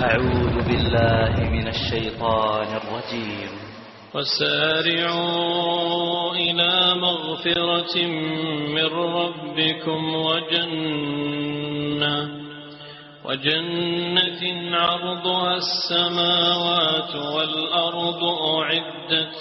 أعوذ بالله من الشيطان الرجيم. وسارعوا إلى مغفرة من ربكم وجنة عرضها السماوات والأرض أعدت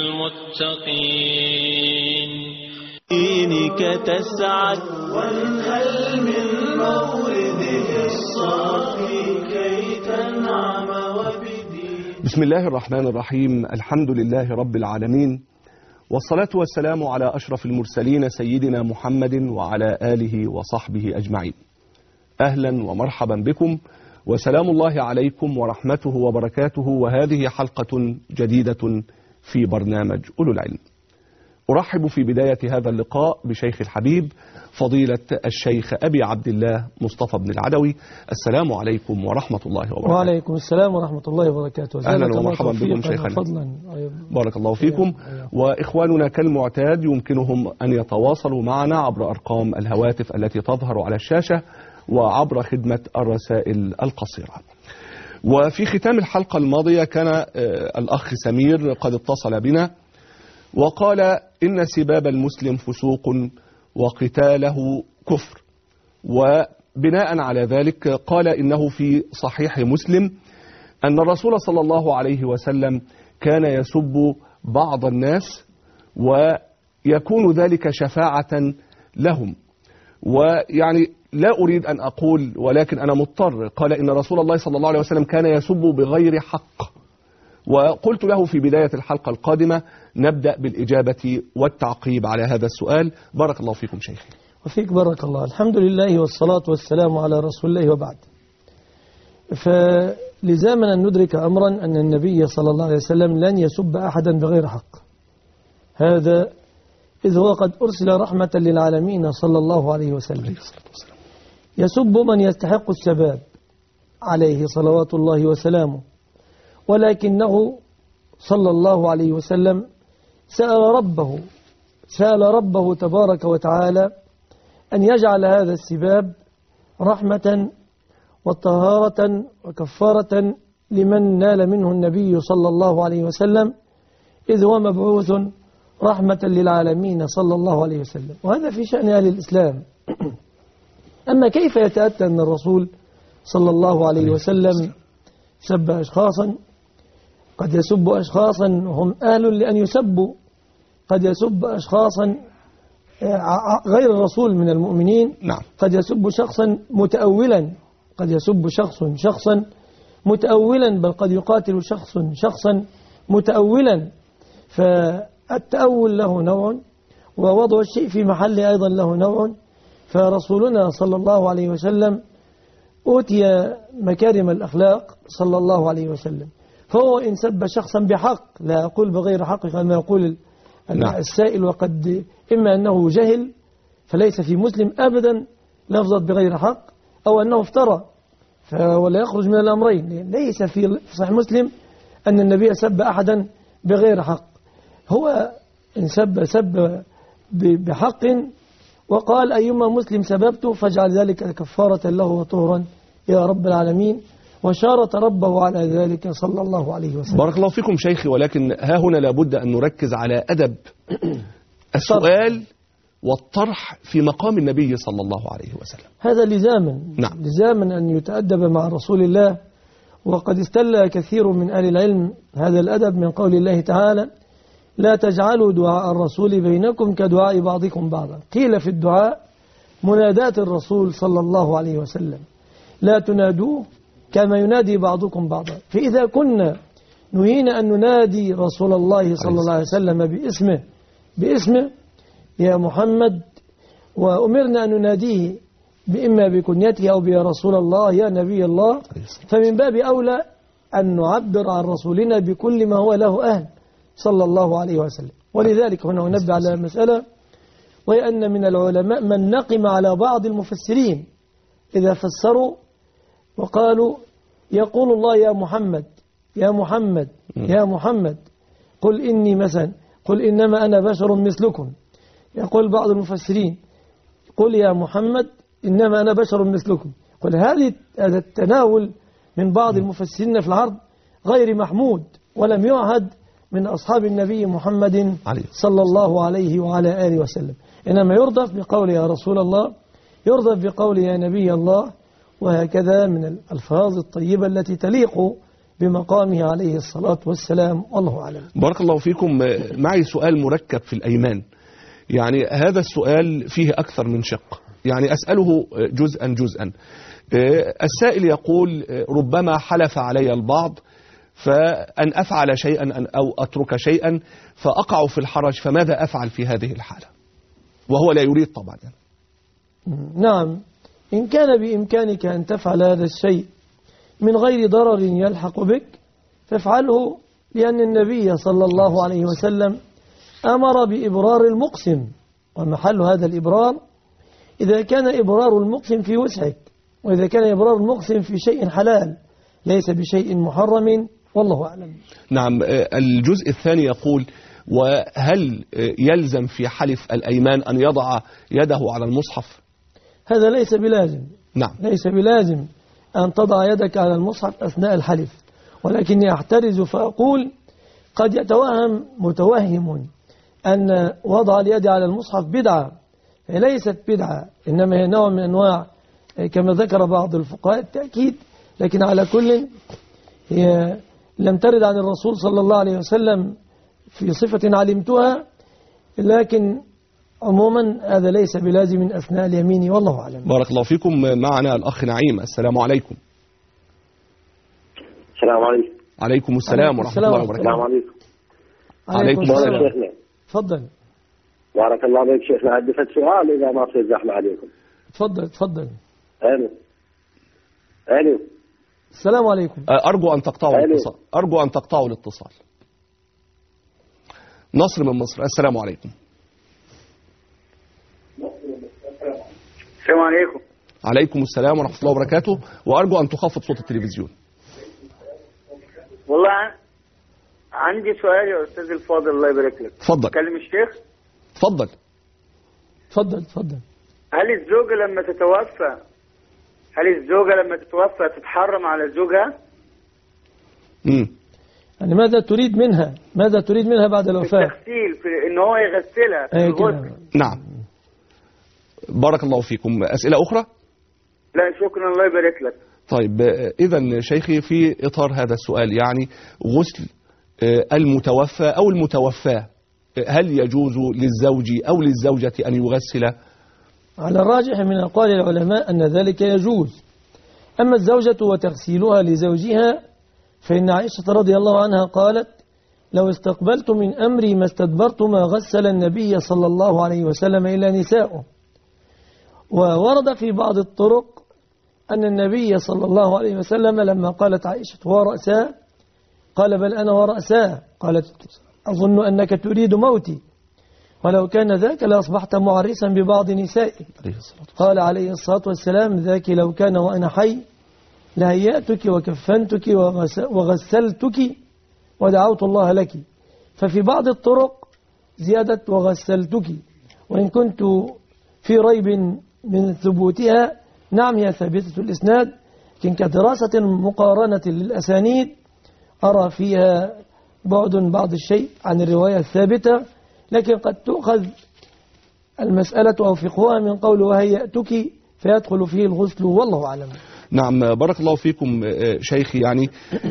للمتقين. دينك تسعد وانهل من مورده الصافي كي تنعم وبدين. بسم الله الرحمن الرحيم. الحمد لله رب العالمين، والصلاة والسلام على أشرف المرسلين سيدنا محمد وعلى آله وصحبه أجمعين. أهلا ومرحبا بكم، وسلام الله عليكم ورحمته وبركاته، وهذه حلقة جديدة في برنامج أولو العلم. أرحب في بداية هذا اللقاء بشيخ الحبيب فضيلة الشيخ أبي عبد الله مصطفى بن العدوي. السلام عليكم ورحمة الله وبركاته. وعليكم السلام ورحمة الله وبركاته. أهلا ومرحبا بكم شيخنا. بارك الله فيكم. وإخواننا كالمعتاد يمكنهم أن يتواصلوا معنا عبر أرقام الهواتف التي تظهر على الشاشة وعبر خدمة الرسائل القصيرة. وفي ختام الحلقة الماضية كان الأخ سمير قد اتصل بنا وقال إن سباب المسلم فسوق وقتاله كفر، وبناء على ذلك قال إنه في صحيح مسلم أن الرسول صلى الله عليه وسلم كان يسب بعض الناس ويكون ذلك شفاعة لهم. ويعني لا أريد أن أقول، ولكن أنا مضطر. قال إن رسول الله صلى الله عليه وسلم كان يسب بغير حق. وقلت له في بداية الحلقة القادمة نبدأ بالإجابة والتعقيب على هذا السؤال. بارك الله فيكم شيخي. وفيك بارك الله. الحمد لله والصلاة والسلام على رسول الله، وبعد. فلزامنا أن ندرك أمرا أن النبي صلى الله عليه وسلم لن يسب أحدا بغير حق، هذا إذ هو قد أرسل رحمة للعالمين صلى الله عليه وسلم. يسب من يستحق السباب عليه صلوات الله وسلامه، ولكنه صلى الله عليه وسلم سأل ربه تبارك وتعالى أن يجعل هذا السباب رحمة وطهارة وكفارة لمن نال منه النبي صلى الله عليه وسلم، إذ هو مبعوث رحمة للعالمين صلى الله عليه وسلم. وهذا في شأن أهل الإسلام. أما كيف يتأتى أن الرسول صلى الله عليه وسلم سب أشخاصا؟ قد يسب أشخاصا هم أهل لأن يسبوا، قد يسب أشخاصا غير الرسول من المؤمنين. نعم. قد يسب شخصا متأولا، قد يسب شخصا متأولا، بل قد يقاتل شخصا متأولا. فالتأول له نوع، ووضع الشيء في محله أيضا له نوع. فرسولنا صلى الله عليه وسلم أوتي مكارم الأخلاق صلى الله عليه وسلم، فهو إن سب شخصا بحق، لا أقول بغير حق كما يقول السائل، وقد إما أنه جهل فليس في مسلم أبدا لفظة بغير حق، أو أنه افترى ولا يخرج من الأمرين. ليس في صحيح مسلم أن النبي سب أحدا بغير حق. هو إن سب بحق وقال أيما مسلم سببته فاجعل ذلك كفارة له وطهرا يا رب العالمين، وشارط ربه على ذلك صلى الله عليه وسلم. بارك الله فيكم شيخي. ولكن ها هنا لابد أن نركز على أدب السؤال والطرح في مقام النبي صلى الله عليه وسلم. هذا لزاما. نعم. لزاما أن يتأدب مع رسول الله. وقد استل كثير من أهل العلم هذا الأدب من قول الله تعالى: لا تجعلوا دعاء الرسول بينكم كدعاء بعضكم بعضا. قيل في الدعاء منادات الرسول صلى الله عليه وسلم، لا تنادوه كما ينادي بعضكم بعضا. فإذا كنا نهينا أن ننادي رسول الله صلى الله عليه وسلم باسمه يا محمد، وأمرنا أن نناديه إما بكنيته أو يا رسول الله يا نبي الله، فمن باب أولى أن نعبر عن رسولنا بكل ما هو له أهل صلى الله عليه وسلم. ولذلك هنا ننبه على مسألة، وهي أن من العلماء من نقم على بعض المفسرين إذا فسروا وقالوا يقول الله يا محمد يا محمد يا محمد، قل إني مثلا، قل إنما أنا بشر مثلكم. يقول بعض المفسرين قل يا محمد إنما أنا بشر مثلكم. قل هذا التناول من بعض المفسرين في العرض غير محمود، ولم يعهد من أصحاب النبي محمد صلى الله عليه وعلى آله وسلم، إنما يرضف بقول يا رسول الله، يرضف بقول يا نبي الله، وهكذا من الألفاظ الطيبة التي تليق بمقامه عليه الصلاة والسلام. والله أعلم. بارك الله فيكم. معي سؤال مركب في الأيمان، يعني هذا السؤال فيه أكثر من شق، يعني أسأله جزءا. السائل يقول ربما حلف علي البعض فأن أفعل شيئا أو أترك شيئا فأقع في الحرج، فماذا أفعل في هذه الحالة وهو لا يريد طبعا يعني. نعم، إن كان بإمكانك أن تفعل هذا الشيء من غير ضرر يلحق بك فافعله، لأن النبي صلى الله عليه وسلم أمر بإبرار المقسم، ومحل هذا الإبرار إذا كان إبرار المقسم في وسعك، وإذا كان إبرار المقسم في شيء حلال ليس بشيء محرم. والله أعلم. نعم. الجزء الثاني يقول وهل يلزم في حلف الأيمان أن يضع يده على المصحف؟ هذا ليس بلازم. نعم. ليس بلازم أن تضع يدك على المصحف أثناء الحلف، ولكني أحترز فأقول قد يتوهم متوهم أن وضع اليد على المصحف بدعة، ليست بدعة، إنما هي نوع من أنواع كما ذكر بعض الفقهاء التأكيد، لكن على كل هي لم ترد عن الرسول صلى الله عليه وسلم في صفة علمتها، لكن عموما هذا ليس بلازم أثناء اليمين. والله أعلم. بارك الله فيكم. معنا الأخ نعيم. السلام عليكم. السلام عليكم. عليكم السلام ورحمة الله وبركاته. السلام عليكم. عليكم السلام. تفضل. بارك الله بك شيخنا، عندي سؤال إذا ما صير زحمة عليكم. تفضل. ألو. السلام عليكم. أرجو أن تقطعوا الاتصال. نصر من مصر. السلام عليكم. السلام عليكم. عليكم السلام ورحمة الله وبركاته، وأرجو أن تخفض صوت التلفزيون. والله عندي سؤال يا أستاذ الفاضل، الله يبارك لك. تفضل. كلم الشيخ. تفضل. هل الزوجة لما تتوفى تتحرم على زوجها؟ يعني ماذا تريد منها بعد الوفاة؟ التغسيل، في إن هو يغسلها في الغسل. نعم. بارك الله فيكم. أسئلة أخرى؟ لا شكرا، الله يبارك لك. طيب، إذن شيخي في إطار هذا السؤال، يعني غسل المتوفى أو المتوفاة هل يجوز للزوج أو للزوجة أن يغسل؟ على الراجح من أقوال العلماء أن ذلك يجوز. أما الزوجة وتغسيلها لزوجها فإن عائشة رضي الله عنها قالت لو استقبلت من أمري ما استدبرت ما غسل النبي صلى الله عليه وسلم إلا نساؤه. وورد في بعض الطرق أن النبي صلى الله عليه وسلم لما قالت عائشة ورأساه قال بل أنا ورأساه، قالت أظن أنك تريد موتي، ولو كان ذاك لأصبحت معرسا ببعض نسائك. قال عليه الصلاة والسلام ذاك لو كان وأنا حي لهيأتك وكفنتك وغسلتك ودعوت الله لك. ففي بعض الطرق زيادة وغسلتك، وإن كنت في ريب من ثبوتها نعم هي ثابتة الإسناد، لكن كدراسة مقارنة للأسانيد أرى فيها بعض الشيء عن الرواية الثابتة، لكن قد تؤخذ المسألة أو فقهها من قول وهيأتك فيدخل فيه الغسل. والله أعلم. نعم. بارك الله فيكم شيخي. يعني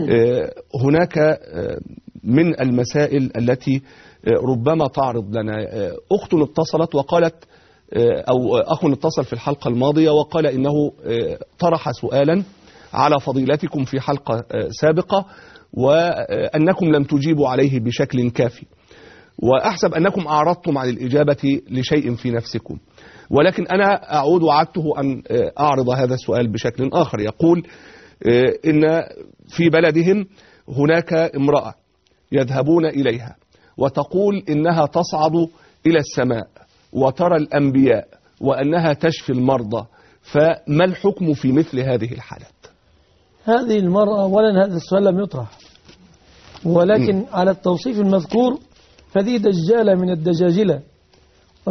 هناك من المسائل التي ربما تعرض لنا، أخت اتصلت وقالت أو أخ اتصل في الحلقة الماضية وقال إنه طرح سؤالا على فضيلتكم في حلقة سابقة وأنكم لم تجيبوا عليه بشكل كافي، وأحسب أنكم أعرضتم عن الإجابة لشيء في نفسكم، ولكن أنا أعود وعدته أن أعرض هذا السؤال بشكل آخر. يقول إن في بلدهم هناك امرأة يذهبون إليها وتقول إنها تصعد إلى السماء وترى الأنبياء وأنها تشفي المرضى، فما الحكم في مثل هذه الحالات؟ هذه المرأة أولا هذا السؤال لم يطرح، ولكن على التوصيف المذكور فذي دجالة من الدجاجلة،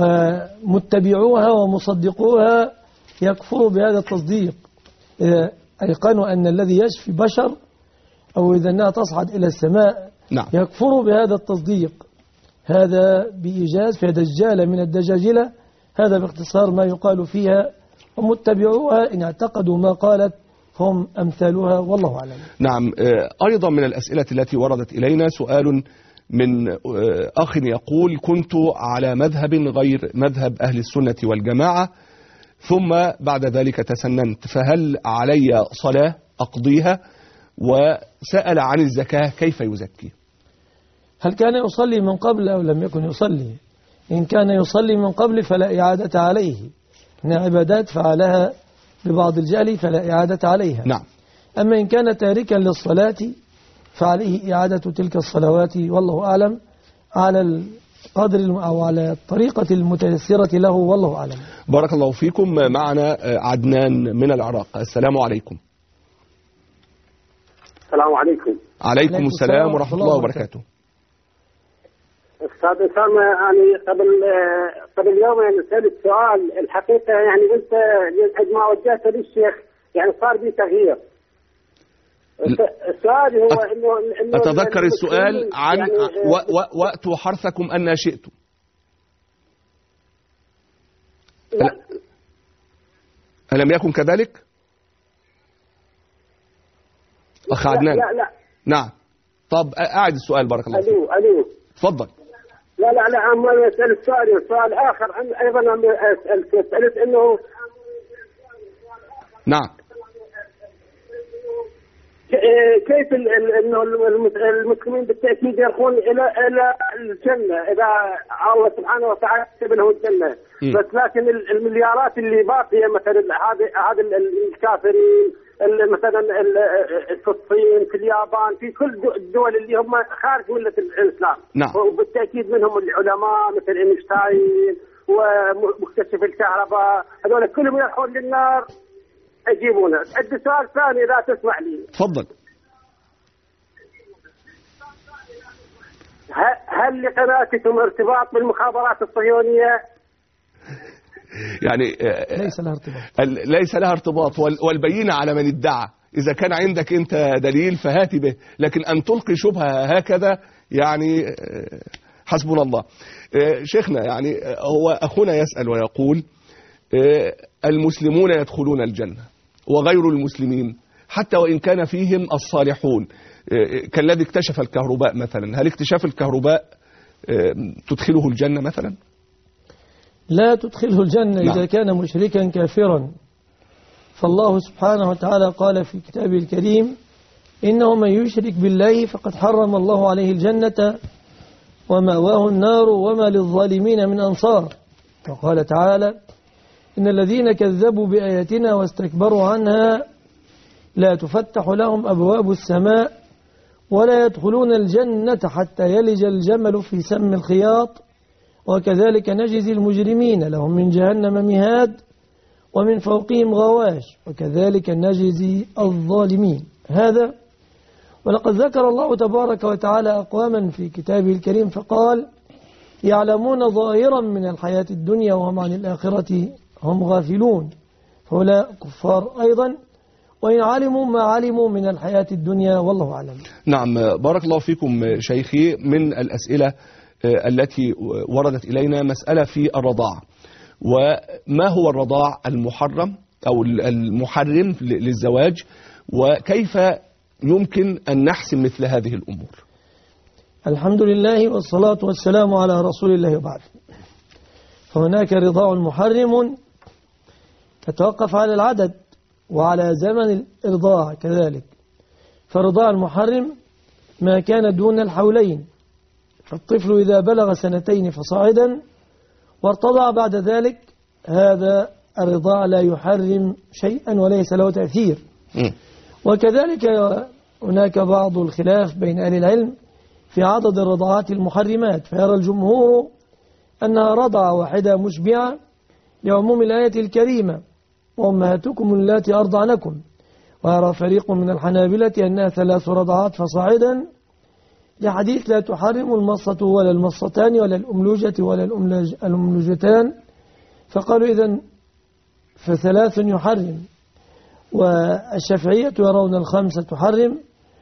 متبعوها ومصدقوها يكفروا بهذا التصديق. أيقنوا أن الذي يشفي بشر أو إذا أنها تصعد إلى السماء نعم. يكفروا بهذا التصديق. هذا بإيجاز في دجالة من الدجاجلة. هذا باختصار ما يقال فيها، ومتبعوها إن اعتقدوا ما قالت هم أمثالها، والله أعلم. نعم. أيضا من الأسئلة التي وردت إلينا سؤال من أخ يقول: كنت على مذهب غير مذهب أهل السنة والجماعة، ثم بعد ذلك تسننت، فهل علي صلاة أقضيها؟ وسأل عن الزكاة كيف يزكي؟ هل كان يصلي من قبل أو لم يكن يصلي؟ إن كان يصلي من قبل فلا إعادة عليه، إن عبادات فعلها ببعض الجهل فلا إعادة عليها. نعم. أما إن كان تاركا للصلاة فعليه إعادة تلك الصلوات، والله أعلم، على القدر أو على الطريقة المتيسرة له، والله أعلم. بارك الله فيكم. معنا عدنان من العراق. السلام عليكم. السلام عليكم. عليكم السلام ورحمة الله وبركاته. أستاذ أسامة، يعني قبل يوم يعني سألت سؤال، الحقيقة يعني أنت عندما وجهته للشيخ يعني صار بي تغيير. السؤال هو إنه أتذكر السؤال عن يعني وأتوا حرثكم أن شئتم. ألم يكن كذلك؟ أخ عدنان. لا. نعم. طب أعد السؤال بارك الله فيك. ألو. تفضل. لا أما أسأل سؤال آخر أيضا سألت إنه نعم كيف إنه المسلمين بالتأكيد يرخون إلى الجنة إذا الله سبحانه وتعالى كتب له الجنة، بس لكن المليارات اللي باقية مثلا هذا الكافرين مثلا في الصين، في اليابان، في كل الدول اللي هم خارج ملة الإسلام. نعم. وبالتأكيد منهم العلماء مثل اينشتاين ومكتشف الكهرباء، هذول كلهم يروحون للنار يجيبونه. عندي سؤال ثاني إذا تسمح لي. تفضل. هل لقناتكم ارتباط بالمخابرات الصهيونية؟ يعني ليس لها ارتباط، والبينة على من ادعى. إذا كان عندك أنت دليل فهات به، لكن أن تلقي شبهة هكذا يعني حسبنا الله. شيخنا، يعني هو أخونا يسأل ويقول: المسلمون يدخلون الجنة وغير المسلمين حتى وإن كان فيهم الصالحون، كالذي اكتشف الكهرباء مثلا، هل اكتشاف الكهرباء تدخله الجنة مثلا؟ لا تدخله الجنة. نعم. إذا كان مشركا كافرا، فالله سبحانه وتعالى قال في كتابه الكريم: إنه من يشرك بالله فقد حرم الله عليه الجنة ومأواه النار وما للظالمين من أنصار. وقال تعالى: إن الذين كذبوا بآياتنا واستكبروا عنها لا تفتح لهم أبواب السماء ولا يدخلون الجنة حتى يلج الجمل في سم الخياط وكذلك نجزي المجرمين لهم من جهنم مهاد ومن فوقهم غواش وكذلك نجزي الظالمين. هذا ولقد ذكر الله تبارك وتعالى أقواما في كتابه الكريم فقال: يعلمون ظاهرا من الحياة الدنيا وهم عن الآخرة هم غافلون، هؤلاء كفار أيضا وإن علموا ما علموا من الحياة الدنيا، والله أعلم. نعم. بارك الله فيكم شيخي. من الأسئلة التي وردت إلينا مسألة في الرضاعة، وما هو الرضاع المحرم أو المحرم للزواج، وكيف يمكن أن نحسم مثل هذه الأمور؟ الحمد لله والصلاة والسلام على رسول الله وبعد. فهناك رضاع محرم يتوقف على العدد وعلى زمن الإرضاع كذلك. فالرضاع المحرم ما كان دون الحولين، فالطفل إذا بلغ 2 فصاعدا وارتضع بعد ذلك، هذا الرضاع لا يحرم شيئا وليس له تأثير. وكذلك هناك بعض الخلاف بين أهل العلم في عدد الرضاعات المحرمات، فيرى الجمهور أنها رضعة واحدة مشبعة لعموم الآية الكريمة: وأمهاتكم اللاتي أرضعنكم. ويرى فريق من الحنابلة أنها 3 رضعات فصاعدا، لحديث لا تحرم المصة ولا المصتان ولا الأملوجة ولا الأملوجتان، فقالوا إذن ف3 يحرم. والشافعية يرون الخمسة تحرم،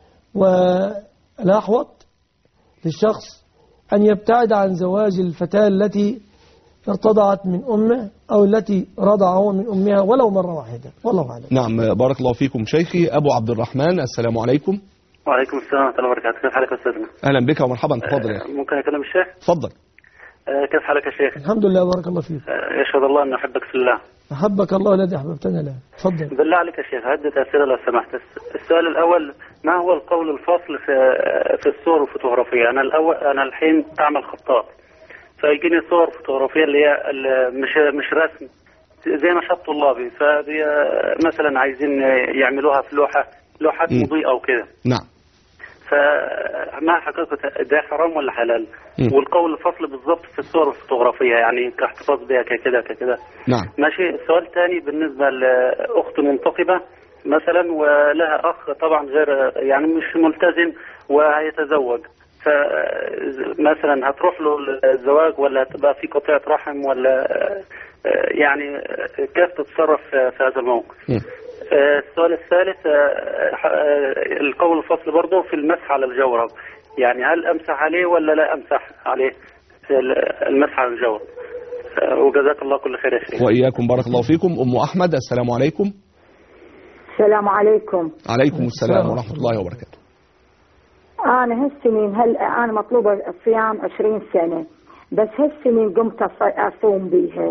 والأحوط للشخص أن يبتعد عن زواج الفتاة التي ارتضعت من أمه أو التي رضعه من أمها ولو مرة واحدة، والله أعلم. نعم، بارك الله فيكم شيخي. أبو عبد الرحمن، السلام عليكم. وعليكم السلام ورحمة الله وبركاته. كيف حالك أستاذنا؟ أهلا بك ومرحبا، تفضل يا أخي. ممكن أكلم الشيخ؟ تفضل. كيف حالك يا شيخ؟ الحمد لله، بارك الله فيك. يشهد الله أن أحبك في الله. أحبك الله الذي أحببتنا له. تفضل. بالله عليك يا شيخ، عدة أسئلة لو سمحت. السؤال الأول، ما هو القول الفصل في الصور الفوتوغرافية؟ أنا الحين أعمل خطاط، فيجيني صور فوتوغرافية اللي هي مش رسم زي نشاط طلابي، فمثلا عايزين يعملوها في لوحات مضيئة وكده. نعم. فما حقيقة ده حرام ولا حلال؟ والقول الفصل بالضبط في الصور الفوتوغرافية، يعني كاحتفاظ بها ككده. نعم. ماشي. السؤال الثاني بالنسبة لأخت منتقبة مثلا ولها أخ طبعا غير يعني مش ملتزم وهيتزوج، فمثلا هتروح له الزواج ولا هتبقى في قطيعة رحم ولا يعني كيف تتصرف في هذا الموقف؟ السؤال الثالث، القول الفصل برضه في المسح على الجورب، يعني هل أمسح عليه ولا لا أمسح عليه المسح على الجورب؟ وجزاك الله كل خير يا شيخ. وإياكم، بارك الله فيكم. أم أحمد، السلام عليكم. السلام عليكم. عليكم السلام ورحمة الله وبركاته. أنا هالسنين أنا مطلوبة الصيام 20 سنة، بس هالسنين قمت أصوم بيها.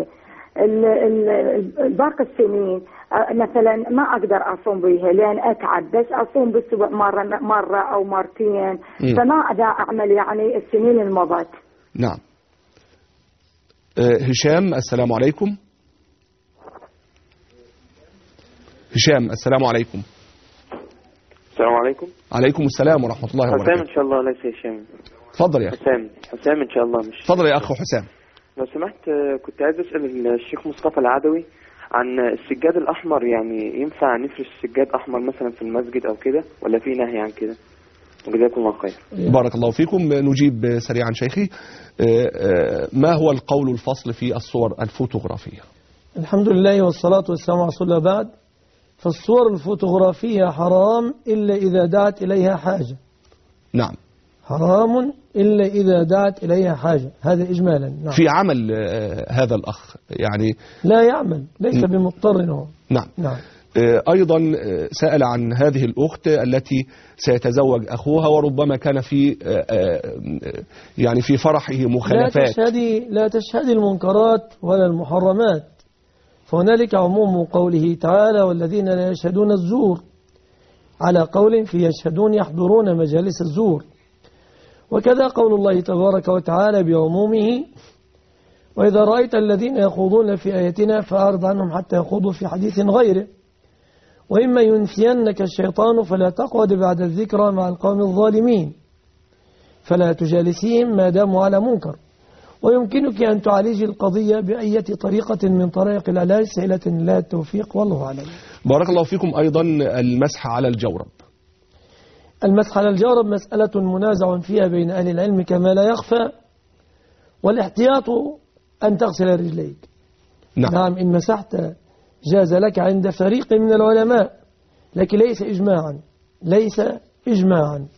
باقي السنين مثلا ما أقدر أصوم بيها لأن أتعب، بس أصوم بالأسبوع مرة أو مرتين، فما أقدر أعمل يعني السنين المضت. نعم. هشام، السلام عليكم. هشام، السلام عليكم. السلام عليكم. عليكم السلام ورحمة الله وبركاته. حسام إن شاء الله، ليس هشام. تفضل يا أخي. حسام إن شاء الله. مش تفضل يا أخ حسام. لو سمحت، كنت عايز أسأل الشيخ مصطفى العدوي عن السجاد الأحمر، يعني ينفع نفرش سجاد أحمر مثلا في المسجد أو كده ولا في نهي عن كده؟ وجزاكم الله خير. بارك الله فيكم. نجيب سريعا شيخي. ما هو القول الفصل في الصور الفوتوغرافية؟ الحمد لله والصلاة والسلام على رسول الله. بعد، فالصور الفوتوغرافية حرام إلا إذا دعت إليها حاجة. نعم. حرام إلا إذا دعت إليها حاجة، هذا إجمالا. نعم. في عمل هذا الأخ يعني لا يعمل، ليس بمضطر هو. نعم. نعم. أيضا سأل عن هذه الأخت التي سيتزوج أخوها وربما كان في يعني في فرحه مخالفات. لا تشهدي المنكرات ولا المحرمات، فهنالك عموم قوله تعالى والذين لا يشهدون الزور، على قول في يشهدون يحضرون مجالس الزور، وكذا قول الله تبارك وتعالى بعمومه وإذا رأيت الذين يخوضون في آياتنا فأعرض عنهم حتى يخوضوا في حديث غيره، وإما ينسينك الشيطان فلا تقعد بعد الذكرى مع القوم الظالمين فلا تجالسيهم ما داموا على منكر، ويمكنك أن تعالجي القضية بأية طريقة من طريق العلاج سهلة لا التوفيق، والله أعلم. بارك الله فيكم. أيضا المسح على الجورب. المسح على الجورب مسألة منازع فيها بين أهل العلم كما لا يخفى، والاحتياط أن تغسل رجليك. نعم. إن مسحت جاز لك عند فريق من العلماء، لكن ليس إجماعا.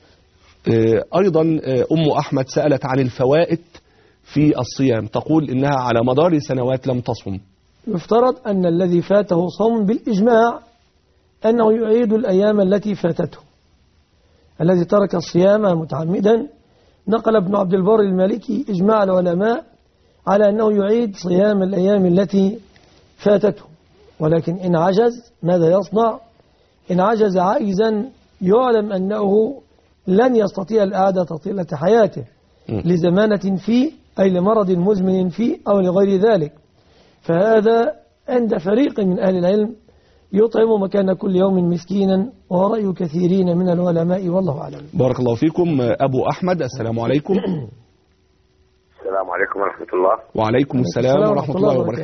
أيضا أم أحمد سألت عن الفوائد في الصيام، تقول إنها على مدار سنوات لم تصم. يفترض أن الذي فاته صوم بالإجماع أنه يعيد الأيام التي فاتته. الذي ترك الصيام متعمدا نقل ابن عبد البر المالكي إجماع العلماء على أنه يعيد صيام الأيام التي فاتته، ولكن إن عجز ماذا يصنع؟ إن عجز عاجزا يعلم أنه لن يستطيع القعدة طيلة حياته لزمانة فيه أي لمرض مزمن فيه أو لغير ذلك، فهذا عند فريق من أهل العلم يطعم مكان كل يوم مسكينا، وهو رأي كثيرين من العلماء، والله أعلم. بارك الله فيكم. أبو أحمد، السلام عليكم. السلام عليكم ورحمة الله. وعليكم السلام ورحمة الله وبركاته.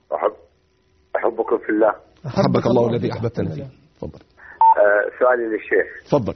أحبكم في الله. أحبك الله الذي أحببتنا فيه. تفضل. سؤالي للشيخ. تفضل.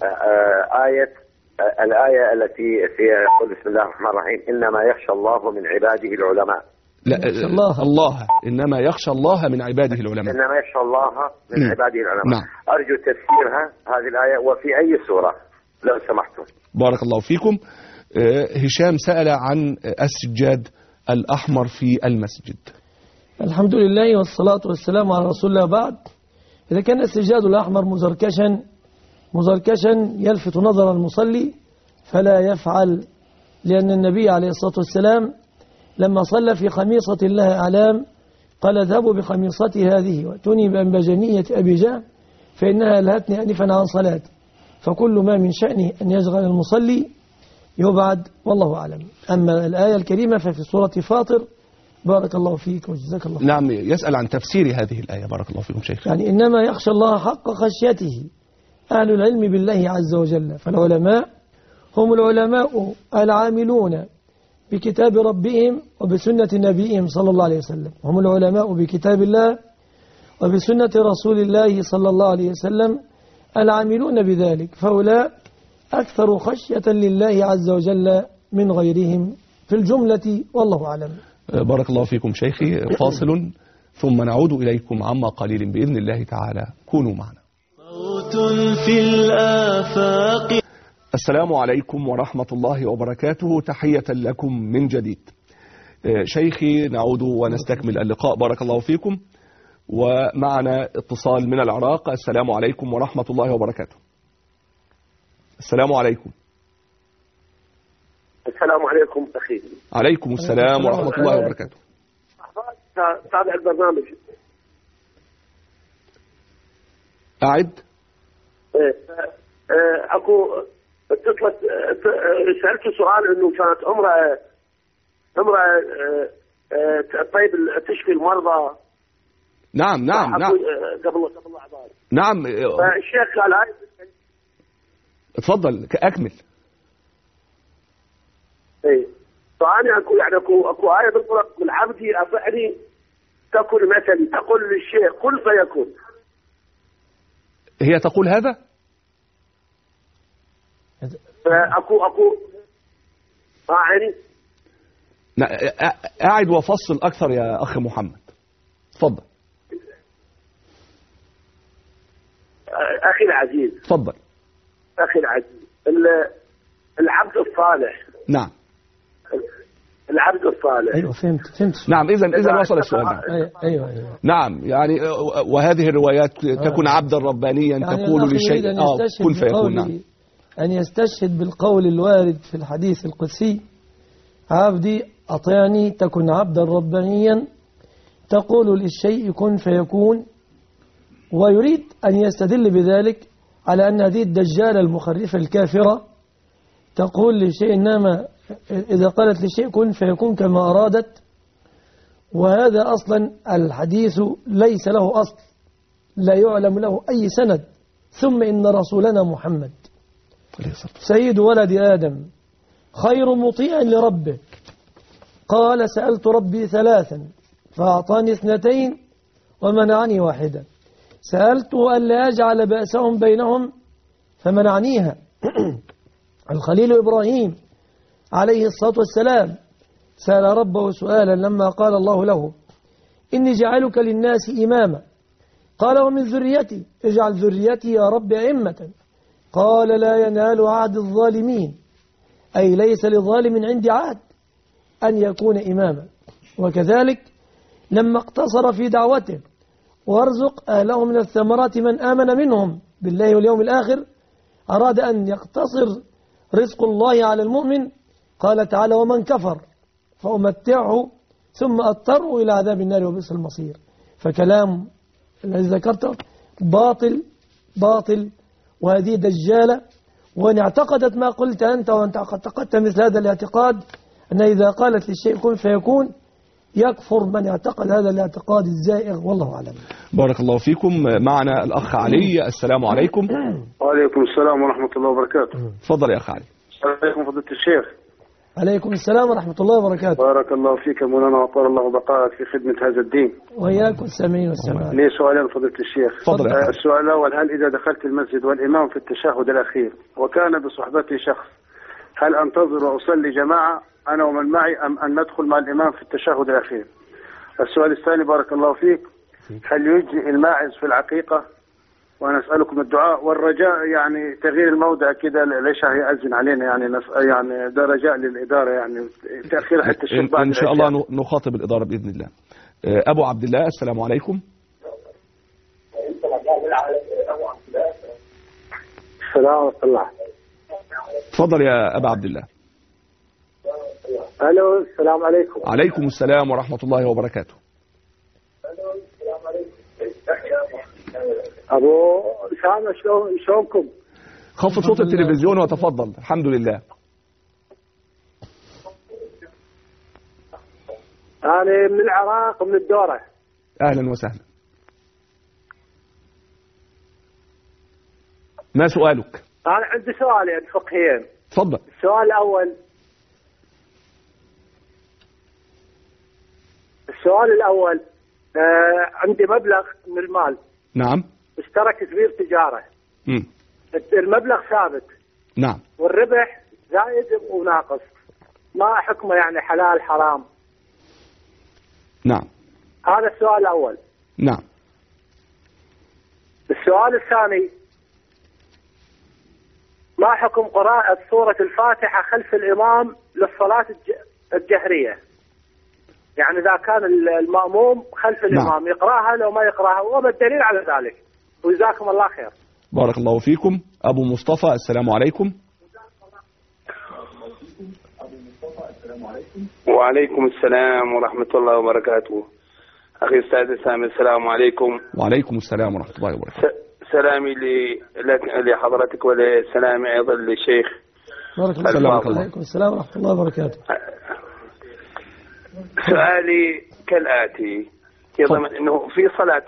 الآية التي فيها يقول بسم الله الرحمن الرحيم إنما يخشى الله من عباده العلماء. لا الله إنما يخشى الله من عباده العلماء. إنما يخشى الله من عباده العلماء. نعم. أرجو تفسيرها هذه الآية وفي أي سورة لو سمحتم. بارك الله فيكم. هشام سأل عن السجاد الأحمر في المسجد. الحمد لله والصلاة والسلام على رسول الله. بعد، إذا كان السجاد الأحمر مزركشا يلفت نظر المصلي فلا يفعل، لأن النبي عليه الصلاة والسلام لما صلى في خميصة الله أعلام قال اذهبوا بخميصتي هذه واتوني بأنبجانية أبي جهل فإنها ألهتني أنفا عن صلاتي. فكل ما من شأنه أن يشغل المصلي يبعد، والله أعلم. أما الآية الكريمة ففي سورة فاطر. بارك الله فيك وجزاك الله. نعم، يسأل عن تفسير هذه الآية. بارك الله فيكم شيخ. يعني إنما يخشى الله حق خشيته أهل العلم بالله عز وجل. فالعلماء هم العلماء العاملون بكتاب ربهم وبسنة نبيهم صلى الله عليه وسلم، هم العلماء بكتاب الله وبسنة رسول الله صلى الله عليه وسلم العاملون بذلك، فهؤلاء أكثر خشية لله عز وجل من غيرهم في الجملة، والله أعلم. بارك الله فيكم شيخي. فاصل ثم نعود إليكم عما قليل بإذن الله تعالى. كونوا معنا. موت في الآفاق. السلام عليكم ورحمة الله وبركاته. تحية لكم من جديد. شيخي نعود ونستكمل اللقاء. بارك الله فيكم. ومعنا اتصال من العراق. السلام عليكم ورحمة الله وبركاته. السلام عليكم. السلام عليكم أخي. عليكم السلام ورحمة الله وبركاته. تابع البرنامج. أعد. أكو اتصلت سألت سؤال إنه كانت امرأة طيب تشفي المرضى. نعم قبل أعضاء. نعم. الشيخ قال هاي. اتفضل أكمل. اي فأنا اكو آية بالقرآن من عبدي أفعلي تكن مثلي، تقول للشيء كن فيكون. هي تقول هذا؟ اكو يعني أعد وفصل أكثر يا أخي محمد. تفضل. أخي العزيز. تفضل. أخي العزيز، العبد الصالح. نعم. العبد الصالح. أيوة فهمت. نعم إذا وصل السؤال. أيوة. نعم يعني وهذه الروايات تكون عبدا ربانيا يعني تقول لشيء كن فيكون. نعم. أن يستشهد بالقول الوارد في الحديث القدسي عبدي أطيعني تكن عبدا ربانيا تقول للشيء كن فيكون، ويريد أن يستدل بذلك على أن هذه الدجالة المخرفة الكافرة تقول لشيء إنما إذا قالت لشيء كن فيكون كما أرادت، وهذا أصلا الحديث ليس له أصل لا يعلم له أي سند. ثم إن رسولنا محمد سيد ولد آدم خير مطيع لربه قال سألت ربي ثلاثا فأعطاني 2 ومنعني 1. سألته ألا يجعل بأسهم بينهم فمنعنيها. الخليل إبراهيم عليه الصلاة والسلام سأل ربه سؤالا لما قال الله له إني جعلك للناس إماما، قال ومن ذريتي اجعل ذريتي يا رب أئمة، قال لا ينال عهد الظالمين، أي ليس لظالم عندي عهد أن يكون إماما. وكذلك لما اقتصر في دعوته وارزق أهله من الثمرات من آمن منهم بالله واليوم الآخر، أراد أن يقتصر رزق الله على المؤمن، قال تعالى ومن كفر فأمتعه ثم أضطره إلى عذاب النار وبئس المصير. فكلام الذي ذكرته باطل وهذه دجالة. وإن اعتقدت ما قلت أنت وأنت اعتقدت مثل هذا الاعتقاد أن إذا قالت للشيء كن فيكون يكفر من اعتقد هذا الاعتقاد الزائغ، والله أعلم. بارك الله فيكم. معنا الأخ علي. السلام عليكم. وعليكم السلام ورحمة الله وبركاته. تفضل يا أخ علي. السلام عليكم فضيلة الشيخ. عليكم السلام ورحمة الله وبركاته. بارك الله فيك مولانا وطال الله بقاءك في خدمة هذا الدين. وإياكم السامعين والسامعات. لي سؤالين فضيلة الشيخ. تفضل. السؤال الأول، هل إذا دخلت المسجد والإمام في التشهد الأخير وكان بصحبته شخص هل أنتظر وأصلي جماعة أنا ومن معي أم أن ندخل مع الإمام في التشهد الأخير؟ السؤال الثاني بارك الله فيك، هل يجزي الماعز في العقيقة؟ ونسألكم الدعاء والرجاء، يعني تغيير الموضع كده العشاء هيأذن علينا، يعني ده رجاء للإدارة، يعني تأخير حتى الشيخ بعد إن شاء الله نخاطب الإدارة بإذن الله. أبو عبد الله السلام عليكم. السلام ورحمة الله. تفضل يا أبا عبد الله. ألو السلام عليكم. عليكم السلام ورحمة الله وبركاته. أبو أسامة شلونكم؟ خفض صوت التلفزيون وتفضل. الحمد لله. أنا من العراق ومن الدورة. أهلا وسهلا. ما سؤالك؟ أنا عندي سؤالين فقهيين. تفضل. السؤال الأول عندي مبلغ من المال. نعم. اشترك كبير تجارة. المبلغ ثابت. نعم. والربح زائد وناقص، ما حكمه يعني حلال حرام؟ نعم. هذا السؤال الأول. نعم. السؤال الثاني، ما حكم قراءة سورة الفاتحة خلف الإمام للصلاة الجهرية؟ يعني إذا كان المأموم خلف الإمام يقرأها لو ما يقرأها، وما الدليل على ذلك؟ وجزاكم الله خير. بارك الله فيكم. أبو مصطفى السلام عليكم. وعليكم السلام ورحمة الله وبركاته. أخي أستاذ سامي السلام عليكم. وعليكم السلام ورحمة الله وبركاته. سلامي لحضرتك ولسلامي أيضا للشيخ. بارك الله فيك. وعليكم السلام ورحمة الله وبركاته. سؤالي كالآتي، يضمن أنه في صلاة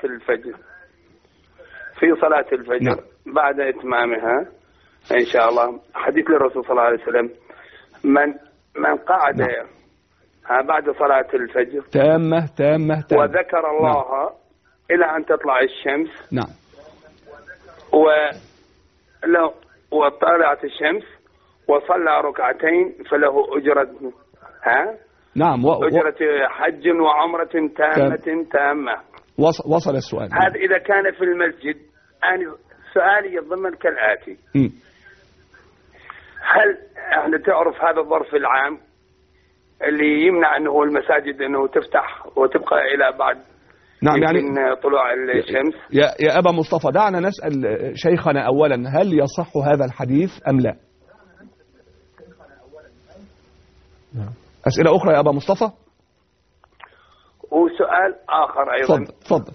الفجر بعد إتمامها إن شاء الله، حديث للرسول صلى الله عليه وسلم، من قعد بعد صلاة الفجر تامة وذكر الله إلى أن تطلع الشمس. نعم. وطلعت الشمس وصلى ركعتين فله أجرة نعم أجرة حج وعمرة تامة. وصل السؤال. هذا إذا كان في المسجد. أنا سؤالي يتضمن كالآتي، هل احنا تعرف هذا الظرف العام اللي يمنع أنه المساجد أنه تفتح وتبقى إلى بعد نعم يعني طلوع الشمس؟ يا أبا مصطفى، دعنا نسأل شيخنا أولا، هل يصح هذا الحديث أم لا؟ أسئلة أخرى يا أبا مصطفى. وسؤال آخر أيضا. تفضل.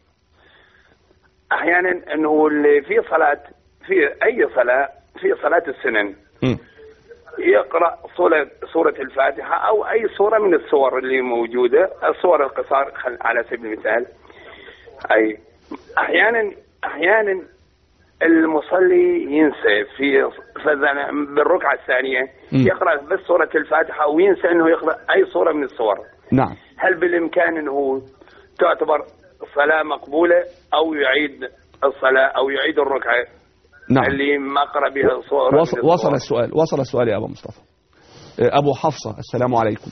أحيانا أنه اللي في أي صلاة في صلاة السنن يقرأ سورة الفاتحة أو أي سورة من السور اللي موجودة، السور القصار على سبيل المثال. أي أحيانا المصلي ينسى بالركعة الثانية يقرأ بس سورة الفاتحة وينسى أنه يقرأ أي سورة من السور. نعم. هل بالإمكان أنه تعتبر صلاة مقبولة أو يعيد الصلاة أو يعيد الركعة؟ نعم. اللي ما قرأ بها صورة. وصل السؤال يا أبا مصطفى. أبو حفصة السلام عليكم.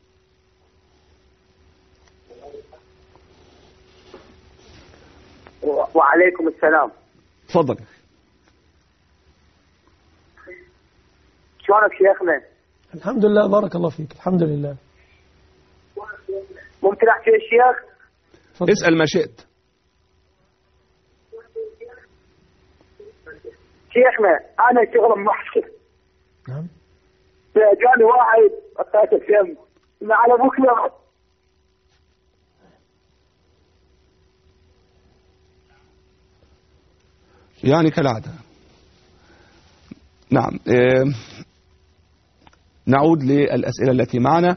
وعليكم السلام. تفضل. شلونك شيخنا؟ الحمد لله بارك الله فيك. الحمد لله. ممكن أحكي الشيخ؟ اسأل ما شئت. شيخنا أنا شغل محشر. نعم. جاني واحد قطعت الشم على بكرة. يعني كالعادة. نعم. نعود للأسئلة التي معنا.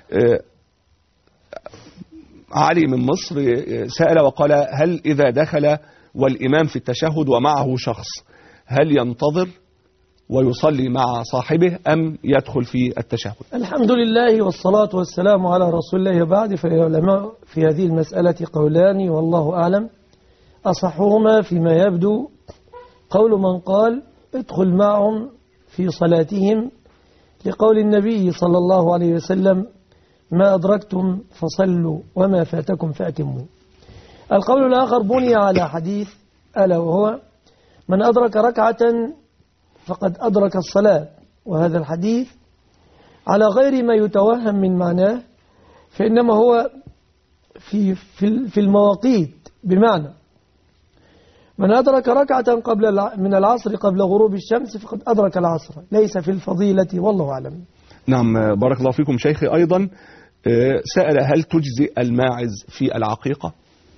علي من مصر سأل وقال: هل إذا دخل والإمام في التشهد ومعه شخص هل ينتظر ويصلي مع صاحبه أم يدخل في التشهد؟ الحمد لله والصلاة والسلام على رسول الله. بعد فالعلماء في هذه المسألة قولان والله أعلم. أصحهما فيما يبدو قول من قال ادخل معهم في صلاتهم لقول النبي صلى الله عليه وسلم ما أدركتم فصلوا وما فاتكم فأتموا. القول الآخر بني على حديث ألا وهو من أدرك ركعة فقد أدرك الصلاة، وهذا الحديث على غير ما يتوهم من معناه، فإنما هو في المواقيت، بمعنى من أدرك ركعة من العصر قبل غروب الشمس فقد أدرك العصر، ليس في الفضيلة، والله أعلم. نعم، بارك الله فيكم. شيخي أيضا سأل هل تجزي الماعز في العقيقة؟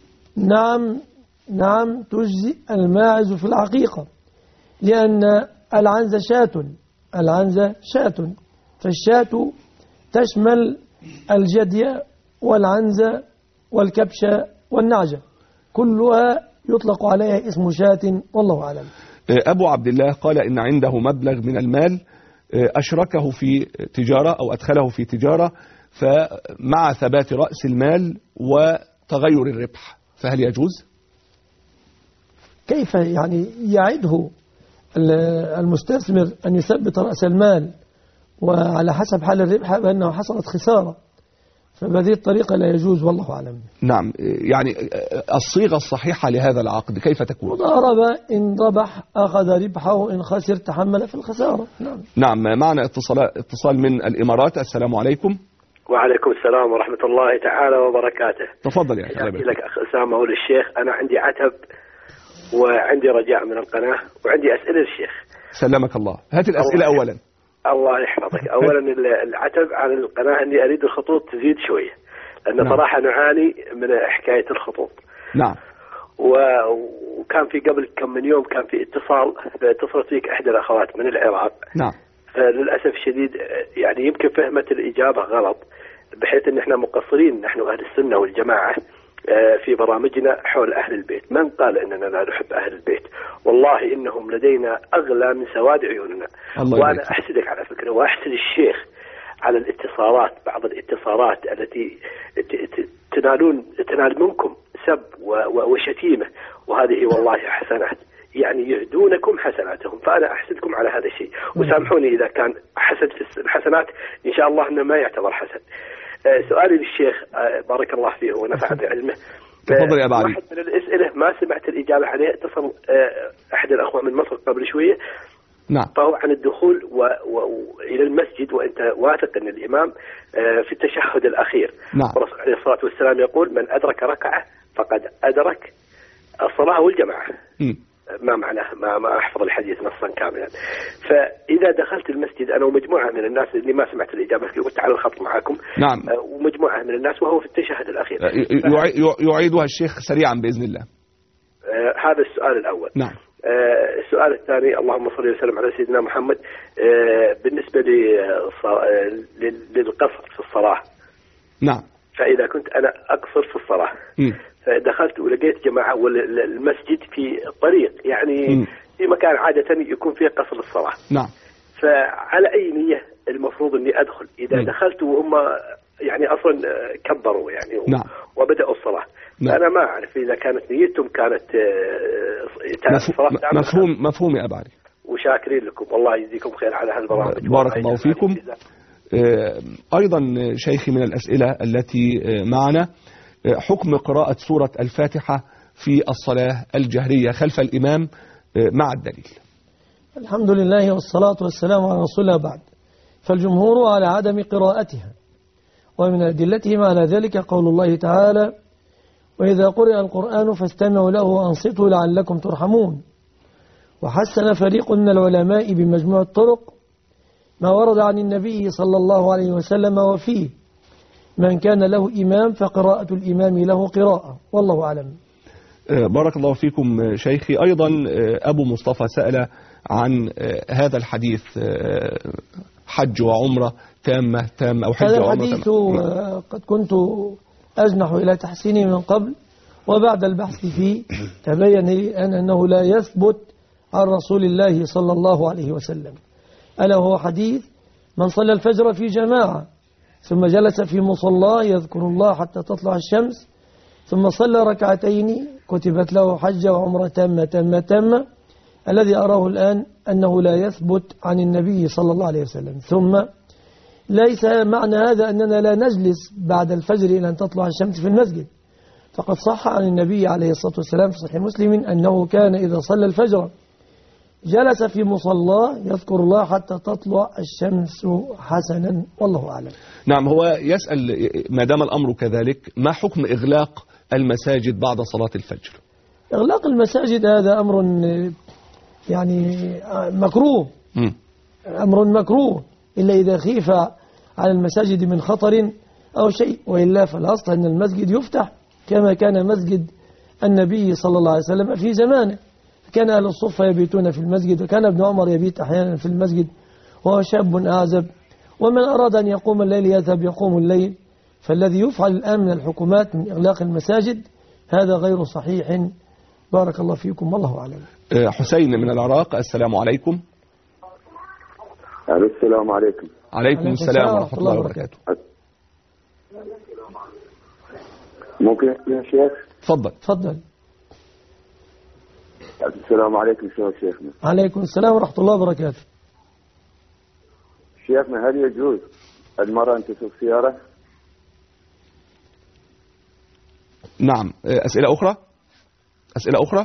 نعم تجزي الماعز في العقيقة، لأن العنزة شاة، فالشاة تشمل الجدية والعنزة والكبشة والنعجة، كلها يطلق عليها اسم شاة، والله أعلم. أبو عبد الله قال إن عنده مبلغ من المال أشركه في تجارة أو أدخله في تجارة، فمع ثبات رأس المال وتغير الربح فهل يجوز؟ كيف يعني يعده المستثمر أن يثبت رأس المال وعلى حسب حال الربح بأنه حصلت خسارة؟ فبهذه الطريقة لا يجوز، والله أعلم. نعم، يعني الصيغة الصحيحة لهذا العقد كيف تكون؟ مضاربة، إن ربح أخذ ربحه، إن خسر تحمل في الخسارة. نعم. معنا اتصال من الإمارات. السلام عليكم. وعليكم السلام ورحمة الله تعالى وبركاته. تفضل يا أخي. لك أخ أسامة وللشيخ، أنا عندي عتب وعندي رجاء من القناة وعندي أسئلة للشيخ. سلمك الله. هات الأسئلة أولا. الله يحفظك. أولا العتب على القناة أني أريد الخطوط تزيد شوية، لأن صراحة نعاني من حكاية الخطوط. نعم. وكان في قبل كم من يوم كان في اتصلت فيك إحدى الأخوات من العراق. نعم. فللأسف الشديد يعني يمكن فهمت الإجابة غلط، بحيث أن احنا مقصرين نحن أهل السنة والجماعة في برامجنا حول أهل البيت. من قال أننا لا نحب أهل البيت؟ والله إنهم لدينا أغلى من سواد عيوننا. وأنا أحسدك على فكرة، وأحسد الشيخ على الاتصالات، بعض الاتصالات التي تنال منكم سب وشتيمة، وهذه والله حسنات، يعني يهدونكم حسناتهم، فأنا أحسدكم على هذا الشيء. وسامحوني إذا كان حسد في الحسنات، إن شاء الله أنه ما يعتبر حسد. سؤالي للشيخ بارك الله فيه ونفع بعلمه. تفضل يا أبا علي. واحد من الأسئلة ما سمعت الإجابة عليه، اتصل أحد الأخوة من مصر قبل شوية. نعم. فهو عن الدخول إلى المسجد وأنت واثق أن الإمام في التشهد الأخير. نعم. الرسول عليه الصلاة والسلام يقول من أدرك ركعة فقد أدرك الصلاة والجماعة. ما معناه؟ ما أحفظ الحديث نصا كاملا. فإذا دخلت المسجد أنا ومجموعة من الناس اللي ما سمعت الإجابة قلت على الخط معكم. نعم. ومجموعة من الناس وهو في التشهد الأخير. يعيدها الشيخ سريعا بإذن الله. هذا السؤال الأول. نعم. السؤال الثاني، اللهم صل وسلم على سيدنا محمد. بالنسبة للقصر في الصلاة. نعم. فإذا كنت أنا أقصر في الصلاة فدخلت ولقيت جماعة والمسجد في طريق يعني في مكان عادة يكون فيه قصر الصلاة. نعم. فعلى أي نية المفروض أني أدخل إذا دخلت وهم يعني أصلا كبروا يعني نعم. وبدأوا الصلاة؟ نعم. أنا ما أعرف إذا كانت نيتهم كانت مفهوم يا أبا علي. وشاكرين لكم، والله يجزيكم خير على هالبرامج. بارك الله فيكم. أيضا شيخي من الأسئلة التي معنا حكم قراءة سورة الفاتحة في الصلاة الجهرية خلف الإمام مع الدليل. الحمد لله والصلاة والسلام على رسول الله. بعد فالجمهور على عدم قراءتها، ومن أدلتهم على ذلك قول الله تعالى وإذا قرئ القرآن فاستمعوا له وأنصتوا لعلكم ترحمون. وحسن فريق من العلماء بمجموع الطرق ما ورد عن النبي صلى الله عليه وسلم، وفيه من كان له إمام فقراءة الإمام له قراءة، والله أعلم. بارك الله فيكم شيخي. أيضا أبو مصطفى سأل عن هذا الحديث حج وعمرة تامة أو حج وعمرة تامة. هذا الحديث قد كنت أجنح إلى تحسينه من قبل، وبعد البحث فيه تبين لي أنه لا يثبت عن رسول الله صلى الله عليه وسلم، ألا هو حديث من صلى الفجر في جماعة ثم جلس في مصلاه يذكر الله حتى تطلع الشمس ثم صلى ركعتين كتبت له حج وعمرة تامة. الذي أراه الآن أنه لا يثبت عن النبي صلى الله عليه وسلم. ثم ليس معنى هذا أننا لا نجلس بعد الفجر إلى أن تطلع الشمس في المسجد، فقد صح عن النبي عليه الصلاة والسلام في صحيح مسلم أنه كان إذا صلى الفجر جلس في مصلاه يذكر الله حتى تطلع الشمس حسنا، والله أعلم. نعم، هو يسأل ما دام الأمر كذلك ما حكم إغلاق المساجد بعد صلاة الفجر؟ إغلاق المساجد هذا أمر يعني مكروه، أمر مكروه إلا إذا خيف على المساجد من خطر أو شيء، وإلا فالأصل أن المسجد يفتح كما كان مسجد النبي صلى الله عليه وسلم في زمانه، كان أهل الصفة يبيتون في المسجد، وكان ابن عمر يبيت أحيانا في المسجد وهو شاب أعزب، ومن أراد أن يقوم الليل يذهب يقوم الليل. فالذي يفعل الآن من الحكومات من إغلاق المساجد هذا غير صحيح. بارك الله فيكم، والله أعلم. حسين من العراق، السلام عليكم. السلام عليكم. عليكم السلام ورحمة الله وبركاته. ممكن يا شيخ؟ تفضل. تفضل. السلام عليكم شيخنا. عليكم السلام ورحمة الله وبركاته. شيخنا، هل يجوز المرأة أن تسوق سيارة؟ نعم. أسئلة أخرى؟ أسئلة أخرى؟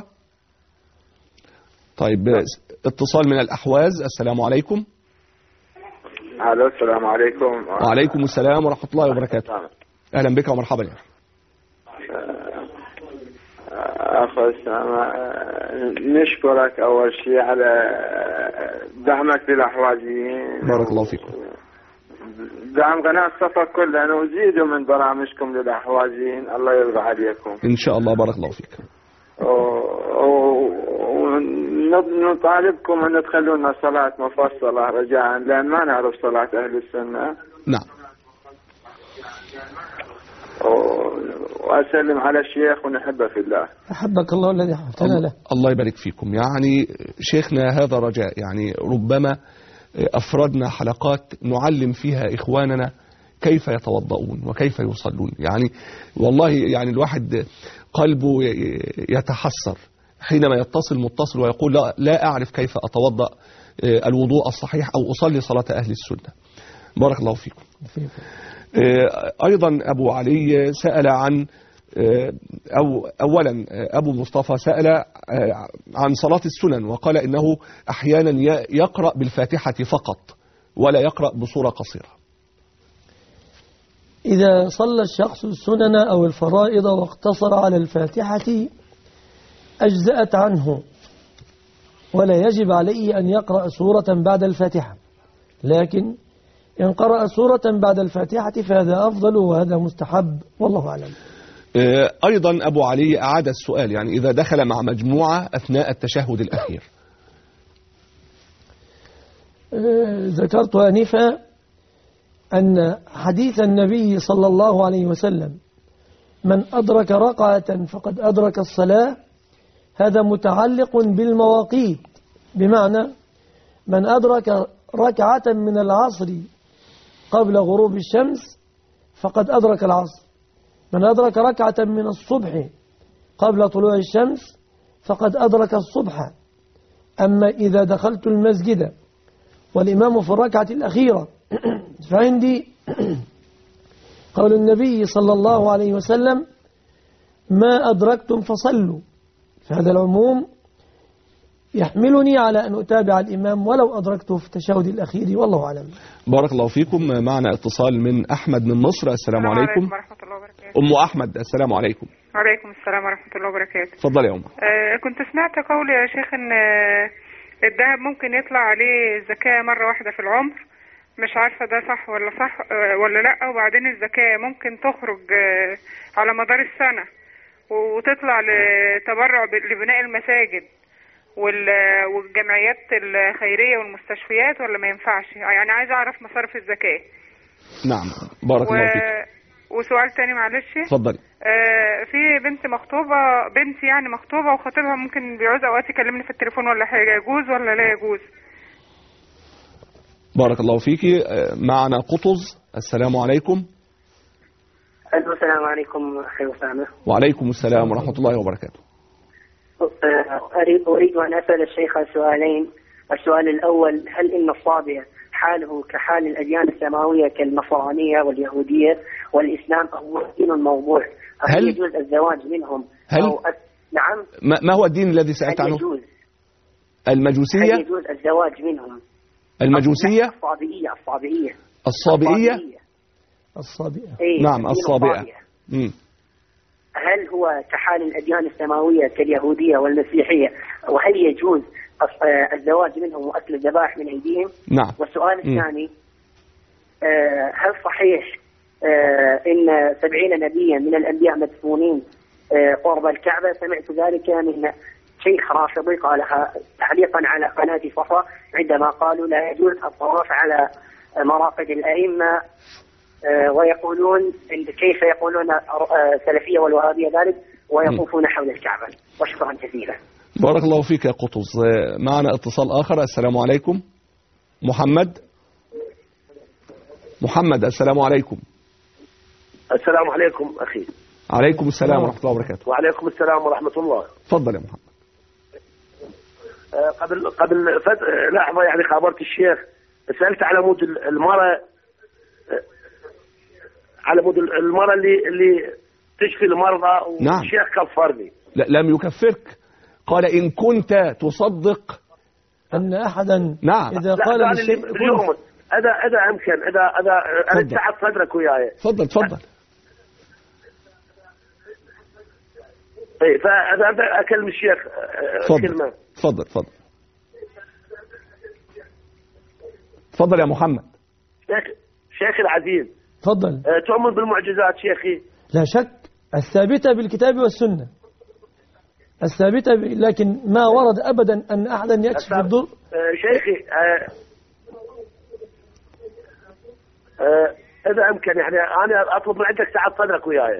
طيب، اتصال من الأحواز، السلام عليكم. الو، السلام عليكم. وعليكم السلام ورحمة الله وبركاته. أهلا بك ومرحبا يا أخ أسامة، نشكرك أول شيء على دعمك للأحواجيين. بارك الله فيكم. دعم قناة صفا كلها، وزيدوا من برامجكم للأحواجيين، الله يرضى عليكم إن شاء الله. بارك الله فيك. ونطالبكم أن تخلونا صلاة مفصلة رجاء، لأن ما نعرف صلاة أهل السنة. نعم. وأسلم على الشيخ ونحبه في الله. أحبك الله الذي أحببتنا له. الله يبارك فيكم. يعني شيخنا هذا رجاء، يعني ربما أفردنا حلقات نعلم فيها إخواننا كيف يتوضؤون وكيف يصلون. يعني والله يعني الواحد قلبه يتحسر حينما يتصل متصل ويقول لا أعرف كيف أتوضأ الوضوء الصحيح أو أصلي صلاة أهل السنة. بارك الله فيكم. أيضا أبو علي سأل عن أولا أبو مصطفى سأل عن صلاة السنن، وقال إنه أحيانا يقرأ بالفاتحة فقط ولا يقرأ بصورة قصيرة. إذا صلى الشخص السنن أو الفرائض واقتصر على الفاتحة أجزأت عنه، ولا يجب عليه أن يقرأ سورة بعد الفاتحة، لكن إن قرأ سورة بعد الفاتحة فهذا أفضل وهذا مستحب، والله أعلم. أيضا أبو علي أعاد السؤال، يعني إذا دخل مع مجموعة أثناء التشهد الأخير. ذكرت آنفا أن حديث النبي صلى الله عليه وسلم من أدرك ركعة فقد أدرك الصلاة، هذا متعلق بالمواقيت، بمعنى من أدرك ركعة من العصر قبل غروب الشمس فقد أدرك العصر، من أدرك ركعة من الصبح قبل طلوع الشمس فقد أدرك الصبح. أما إذا دخلت المسجد والإمام في الركعة الأخيرة فعندي قول النبي صلى الله عليه وسلم ما أدركتم فصلوا، فهذا العموم يحملني على أن أتابع الإمام ولو أدركته في التشهد الأخير، والله أعلم. بارك الله فيكم. معنا اتصال من أحمد من مصر، السلام عليكم. ورحمة الله وبركاته. أم أحمد، السلام عليكم. وعليكم السلام ورحمة الله وبركاته. تفضل يا أم. كنت سمعت قول يا شيخ أن الذهب ممكن يطلع عليه زكاة مرة واحدة في العمر، مش عارفة ده صح ولا لا، وبعدين الزكاة ممكن تخرج على مدار السنة وتطلع لتبرع لبناء المساجد والجمعيات الخيرية والمستشفيات، ولا ما ينفعش؟ يعني عايز أعرف مصارف الزكاة. نعم، بارك الله فيك. وسؤال تاني معلش. اتفضل. في بنت مخطوبة وخطيبها ممكن بيعوز اوقات يكلمني في التليفون ولا حاجة، يجوز ولا لا يجوز؟ بارك الله فيك. معنا قطز، السلام عليكم. السلام عليكم أخي أسامة. وعليكم السلام ورحمة الله وبركاته. أريد أن أسأل الشيخ سؤالين. السؤال الأول، هل إن الصابية حاله كحال الأديان السماوية كالنصرانية واليهودية والإسلام، أو دين الموضوع؟ هل يجوز الزواج منهم؟ نعم. ما هو الدين الذي سألت عنه؟ يجوز المجوسية؟ هل يجوز الزواج منهم؟ المجوسية؟ الصابئية. نعم الصابئة. هل هو كحال الأديان السماوية كاليهودية والمسيحية، وهل يجوز الزواج منهم وأكل الذبائح من أيديهم؟ نعم. والسؤال الثاني، هل صحيح إن 70 نبيا من الأنبياء مدفونين قرب الكعبة؟ سمعت ذلك من شيخ رافضي قالها تعليقا على قناة صفا عندما قالوا لا يجوز الطواف على مراقد الأئمة، ويقولون كيف يقولون سلفية والوهابية ذلك ويطوفون حول الكعبة. وشكرا جزيلا. بارك الله فيك يا قطز. معنا اتصال آخر. السلام عليكم. محمد السلام عليكم. السلام عليكم أخي. عليكم السلام ورحمة الله وبركاته. وعليكم السلام ورحمة الله. تفضل يا محمد. قبل لحظة يعني خابرت الشيخ، سألت على مود المرأة، على مود المرأة اللي تشفي المرضى. نعم. والشيخ كفرني. لا لم يكفرك، قال إن كنت تصدق أن أحدا نعم. إذا قال اليوم إذا أمكن إذا أنا ساعد صدرك وياي. تفضل. إيه فإذا أكلم الشيخ كلمة. تفضل يا محمد. شيخ العزيز. تفضل. تؤمن بالمعجزات شيخي؟ لا شك، الثابتة بالكتاب والسنة الثابتة، لكن ما ورد أبدا أن أحدا يكشف الضر. شيخي إذا أمكن يعني أنا أطلب من عندك ساعة صدرك وياي.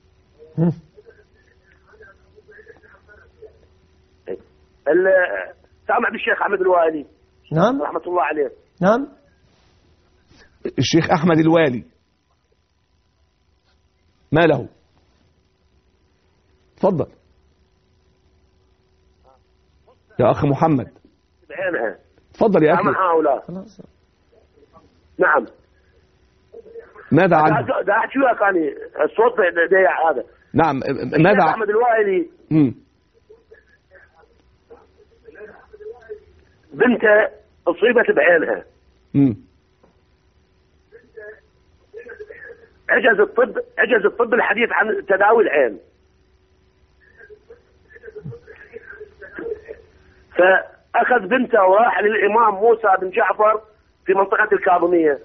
سامع بالشيخ أحمد الوالي. نعم. رحمة الله عليه. نعم. الشيخ أحمد الوالي ما له؟ تفضل يا أخي محمد. بعينها. تفضل يا أخي. نعم. ماذا عنه؟ ده أحكي لك يعني الصوت ضيع هذا. نعم. ماذا أحمد الوائلي بنته أصيبت بعينها. عجز الطب الحديث عن تداوي العين، فأخذ بنته وراح للإمام موسى بن جعفر في منطقة الكاظمية.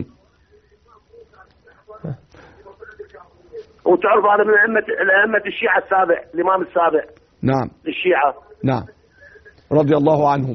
وتعرف هذا من أئمة الشيعة السابع، الإمام السابع. نعم. للشيعة. نعم. رضي الله عنهم.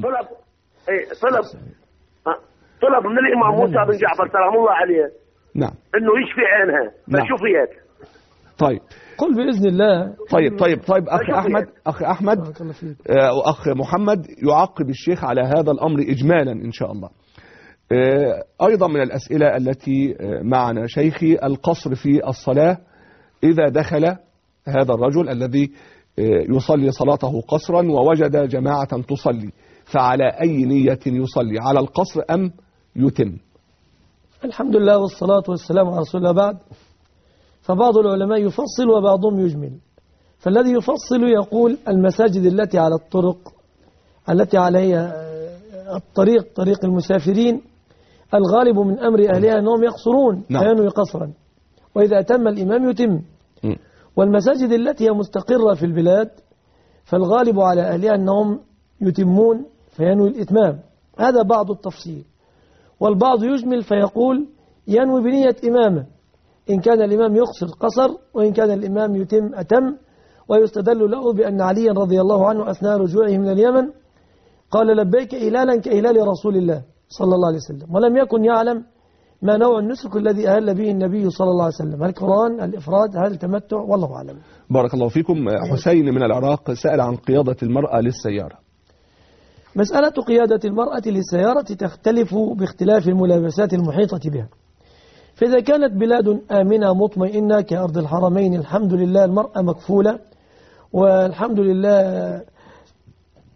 طلب من الإمام موسى بن جعفر سلام الله عليه. نعم. إنه يشفي عينها. فشفيت. طيب. قل بإذن الله. طيب أخي أحمد وأخ محمد يعقب الشيخ على هذا الأمر إجمالا إن شاء الله. أيضا من الأسئلة التي معنا شيخي القصر في الصلاة إذا دخل هذا الرجل الذي يصلي صلاته قصرا ووجد جماعة تصلي، فعلى أي نية يصلي، على القصر أم يتم؟ الحمد لله والصلاة والسلام على رسول الله. بعد، فبعض العلماء يفصل وبعضهم يجمل. فالذي يفصل يقول المساجد التي على الطرق التي عليها طريق المسافرين الغالب من أمر أهلها أنهم يقصرون فينوي قصرا، وإذا أتم الإمام يتم. والمساجد التي هي مستقرة في البلاد فالغالب على أهلها أنهم يتمون فينوي الإتمام. هذا بعض التفصيل. والبعض يجمل فيقول ينوي بنية إمامه، إن كان الإمام يقصر قصر، وإن كان الإمام يتم أتم. ويستدل له بأن عليا رضي الله عنه أثناء رجوعه من اليمن قال لبيك إهلالا كإهلال رسول الله صلى الله عليه وسلم، ولم يكن يعلم ما نوع النسك الذي أهل به النبي صلى الله عليه وسلم، هل قران، هل إفراد، هل تمتع، والله أعلم. بارك الله فيكم. حسين من العراق سأل عن قيادة المرأة للسيارة. مسألة قيادة المرأة للسيارة تختلف باختلاف الملابسات المحيطة بها. فإذا كانت بلاد آمنة مطمئنة كأرض الحرمين الحمد لله المرأة مكفولة، والحمد لله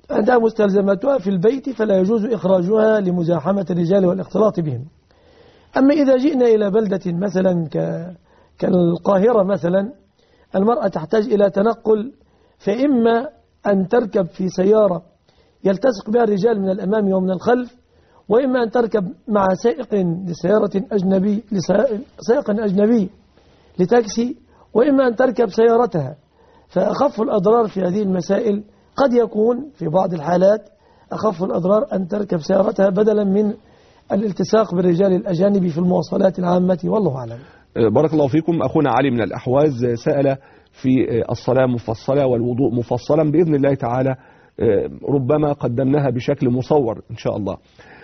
عندها مستلزماتها في البيت فلا يجوز إخراجها لمزاحمة الرجال والاختلاط بهم. أما إذا جئنا إلى بلدة مثلا كالقاهرة مثلا، المرأة تحتاج إلى تنقل، فإما أن تركب في سيارة يلتصق بها الرجال من الأمام ومن الخلف، وإما أن تركب مع سائق أجنبي لتاكسي، وإما أن تركب سيارتها. فأخف الأضرار في هذه المسائل قد يكون في بعض الحالات أخف الأضرار أن تركب سيارتها بدلا من الالتصاق بالرجال الأجانب في المواصلات العامة، والله أعلم. بارك الله فيكم. أخونا علي من الأحواز سأل في الصلاة مفصلة والوضوء مفصلا بإذن الله تعالى، ربما قدمناها بشكل مصور إن شاء الله.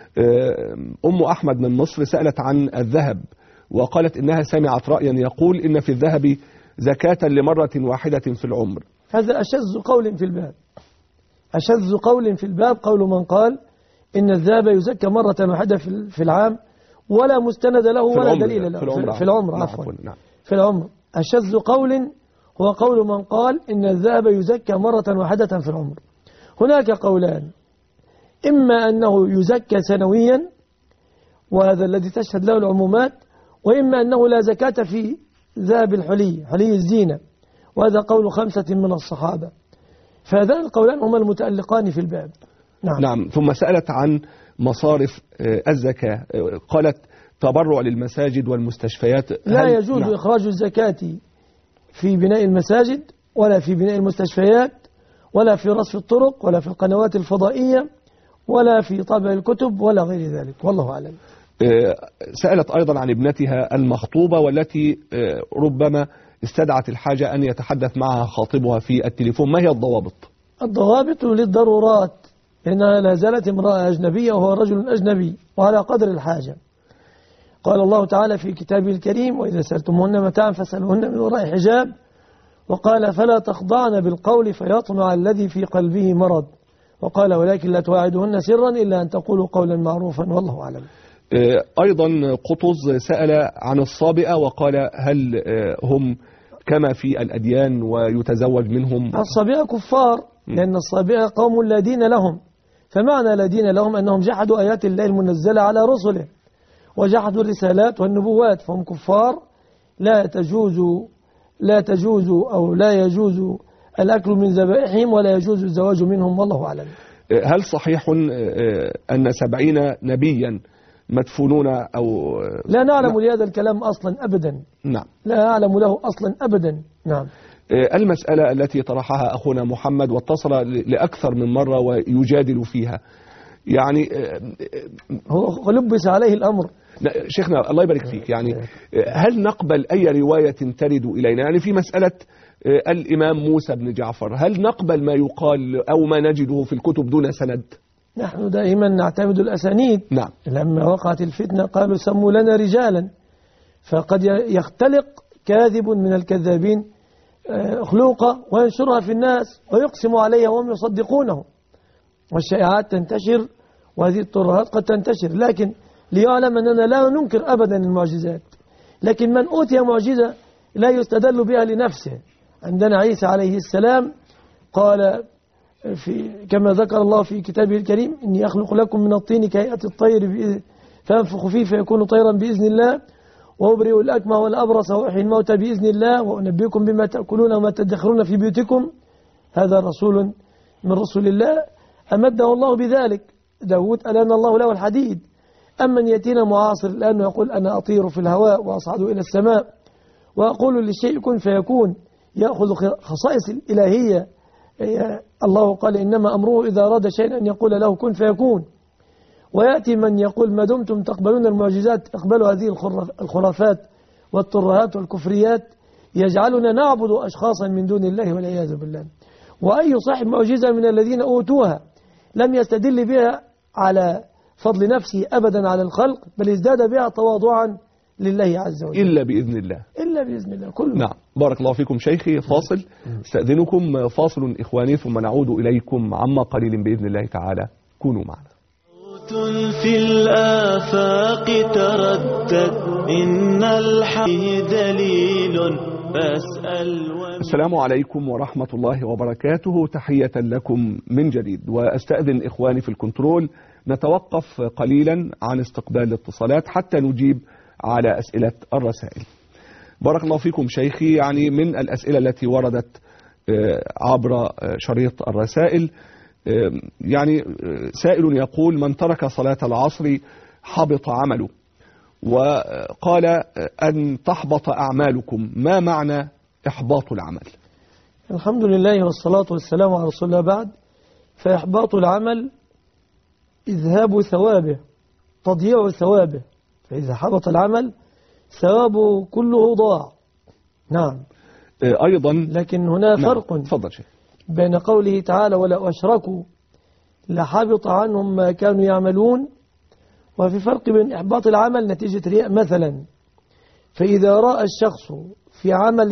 أم أحمد من مصر سألت عن الذهب، وقالت إنها سمعت رأيا يقول إن في الذهب زكاة لمرة واحدة في العمر. هذا أشذ قول في الباب، أشذ قول في الباب قول من قال إن الذهب يزكى مرة واحدة في العام ولا مستند له ولا دليل له في العمر عفوا. نعم. في العمر. أشذ قول هو قول من قال إن الذهب يزكى مرة واحدة في العمر. هناك قولان، إما أنه يزكى سنويا وهذا الذي تشهد له العمومات، وإما أنه لا زكاة في ذهب الحلي، حلي الزينة، وهذا قول 5 من الصحابة. فهذان القولان هما المتألقان في الباب. نعم. ثم سألت عن مصارف الزكاة، قالت تبرع للمساجد والمستشفيات. لا يجوز إخراج الزكاة في بناء المساجد ولا في بناء المستشفيات ولا في رصف الطرق ولا في القنوات الفضائية ولا في طبع الكتب ولا غير ذلك، والله أعلم. سألت أيضا عن ابنتها المخطوبة والتي ربما استدعت الحاجة أن يتحدث معها خاطبها في التليفون، ما هي الضوابط؟ الضوابط للضرورات، لأنها لا زالت امرأة أجنبية وهو رجل أجنبي وعلى قدر الحاجة. قال الله تعالى في كتابه الكريم: وإذا سألتموهن متاعا فاسألوهن من وراء حجاب، وقال: فلا تخضعن بالقول فيطمع الذي في قلبه مرض، وقال: ولكن لا تواعدوهن سرا إلا أن تقولوا قولا معروفا، والله أعلم. أيضا قطز سأل عن الصابئة وقال: هل هم كما في الأديان ويتزوج منهم؟ الصابئة كفار، لأن الصابئة قوم لا دين لهم، فمعنى لا دين لهم أنهم جحدوا آيات الله المنزلة على رسله وجحدوا الرسالات والنبوات، فهم كفار. لا يجوز الأكل من ذبائحهم ولا يجوز الزواج منهم، والله أعلم. هل صحيح أن 70 نبيا مدفونون أو لا نعلم لهذا الكلام أصلا أبدا؟ نعم، لا أعلم له أصلا أبدا. نعم. المسألة التي طرحها أخونا محمد واتصل لأكثر من مرة ويجادل فيها، يعني هو لبس عليه الأمر. شيخنا الله يبارك فيك، يعني هل نقبل أي رواية ترد إلينا؟ يعني في مسألة الإمام موسى بن جعفر، هل نقبل ما يقال أو ما نجده في الكتب دون سند؟ نحن دائما نعتمد الأسانيد. نعم. لما وقعت الفتنة قالوا سموا لنا رجالا، فقد يختلق كاذب من الكذابين خلوقة وينشرها في الناس ويقسم عليها وهم يصدقونه، والشائعات تنتشر وهذه الترهات قد تنتشر. لكن ليعلم أننا لا ننكر أبدا المعجزات، لكن من أوتي معجزة لا يستدل بها لنفسه. عندنا عيسى عليه السلام قال كما ذكر الله في كتابه الكريم: إني أخلق لكم من الطين كهيئة الطير فأنفخ فيه فيكون طيرا بإذن الله، وأبرئ الأكمه والأبرص وأحيي الموتى بإذن الله، وأنبئكم بما تأكلون وما تدخرون في بيوتكم. هذا رسول من رسول الله أمده الله بذلك. داود ألان الله له الحديد. أما يأتينا معاصر الآن يقول: أنا أطير في الهواء وأصعد إلى السماء وأقول للشيء كن فيكون، يأخذ خصائص الإلهية. الله قال: إنما أمره إذا أراد شيئا أن يقول له كن فيكون. ويأتي من يقول: ما دمتم تقبلون المعجزات اقبلوا هذه الخرافات والترهات والكفريات، يجعلنا نعبد أشخاصا من دون الله والعياذ بالله. وأي صاحب معجزة من الذين أوتوها لم يستدل بها على فضل نفسه أبدا على الخلق، بل ازداد بها تواضعا لله عز وجل، إلا بإذن الله. إلا بإذن الله كله. نعم. بارك الله فيكم شيخي. فاصل استأذنكم، فاصل إخواني، ثم نعود إليكم عما قليل بإذن الله تعالى. كونوا معنا. في الآفاق تردد إن الحي دليل بسأل السلام عليكم ورحمة الله وبركاته. تحية لكم من جديد، وأستأذن إخواني في الكنترول نتوقف قليلا عن استقبال الاتصالات حتى نجيب على أسئلة الرسائل. بارك الله فيكم شيخي. يعني من الأسئلة التي وردت عبر شريط الرسائل، يعني سائل يقول: من ترك صلاة العصر حبط عمله، وقال أن تحبط أعمالكم، ما معنى إحباط العمل؟ الحمد لله والصلاة والسلام على رسول الله. بعد، فإحباط العمل إذهاب ثوابه، تضييع ثوابه، فإذا حبط العمل ثوابه كله ضاع. نعم. أيضا لكن هنا فرق بين قوله تعالى: ولا أشركوا لحبط عنهم ما كانوا يعملون، وفي فرق بين إحباط العمل نتيجة رياء مثلا، فإذا رأى الشخص في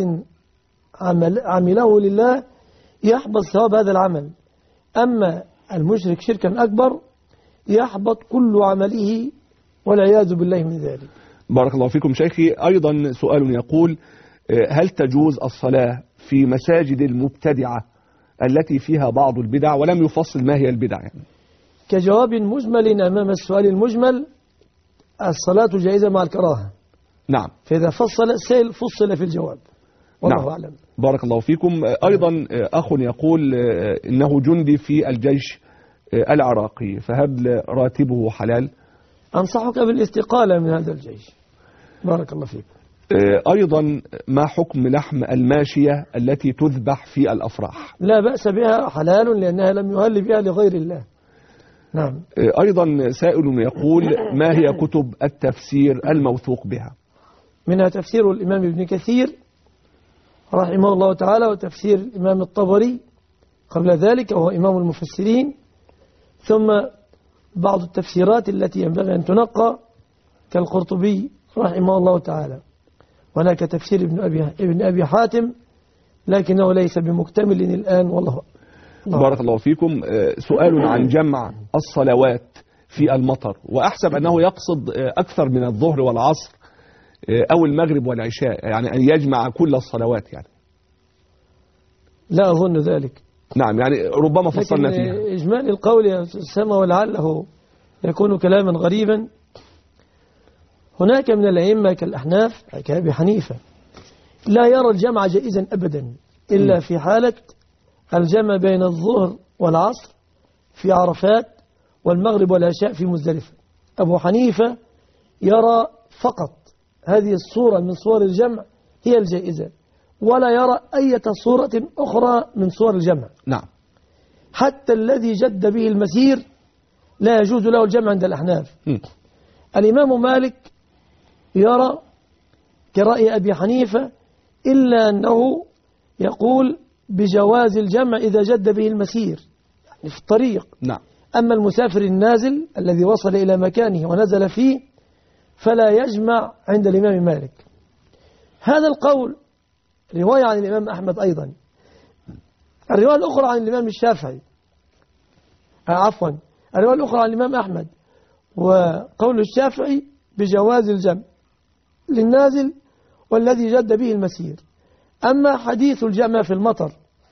عمله لله يحبط ثواب هذا العمل، أما المشرك شركا أكبر يحبط كل عمله والعياذ بالله من ذلك. بارك الله فيكم شيخي. أيضا سؤال يقول: هل تجوز الصلاة في مساجد المبتدعة التي فيها بعض البدع، ولم يفصل ما هي البدع يعني؟ كجواب مجمل أمام السؤال المجمل، الصلاة جائزة مع الكراهة. نعم. فإذا فصل في الجواب، والله نعم. أعلم. بارك الله فيكم. أيضا أخ يقول إنه جندي في الجيش العراقي، فهل راتبه حلال؟ أنصحك بالاستقالة من هذا الجيش. بارك الله فيك. أيضا ما حكم لحم الماشية التي تذبح في الأفراح؟ لا بأس بها، حلال، لأنها لم يهل بها لغير الله. نعم. أيضا سائل يقول: ما هي كتب التفسير الموثوق بها؟ منها تفسير الإمام ابن كثير رحمه الله تعالى، وتفسير الإمام الطبري قبل ذلك وهو إمام المفسرين، ثم بعض التفسيرات التي ينبغي أن تنقى كالقرطبي رحمه الله تعالى. هناك تفسير ابن أبي حاتم لكنه ليس بمكتمل الآن، والله. بارك الله فيكم. سؤال عن جمع الصلوات في المطر، وأحسب أنه يقصد أكثر من الظهر والعصر أو المغرب والعشاء، يعني أن يجمع كل الصلوات يعني. لا أظن ذلك. نعم، يعني ربما فصلنا فيها. إجمال القول يا سما ولعله يكون كلاما غريبا. هناك من الأئمة كالأحناف كأبي حنيفة لا يرى الجمع جائزا أبدا إلا في حالة الجمع بين الظهر والعصر في عرفات والمغرب والعشاء في مزدلفة. أبو حنيفة يرى فقط هذه الصورة من صور الجمع هي الجائزة، ولا يرى أي صورة أخرى من صور الجمع. نعم. حتى الذي جد به المسير لا يجوز له الجمع عند الأحناف. الإمام مالك يرى كرأي أبي حنيفة، إلا أنه يقول بجواز الجمع إذا جد به المسير، يعني في الطريق. نعم. أما المسافر النازل الذي وصل إلى مكانه ونزل فيه فلا يجمع عند الإمام مالك. هذا القول رواية عن الإمام أحمد أيضا. الرواية الأخرى عن الإمام الشافعي، الرواية الأخرى عن الإمام أحمد وقول الشافعي بجواز الجمع للنازل والذي جد به المسير. أما حديث الجمع في المطر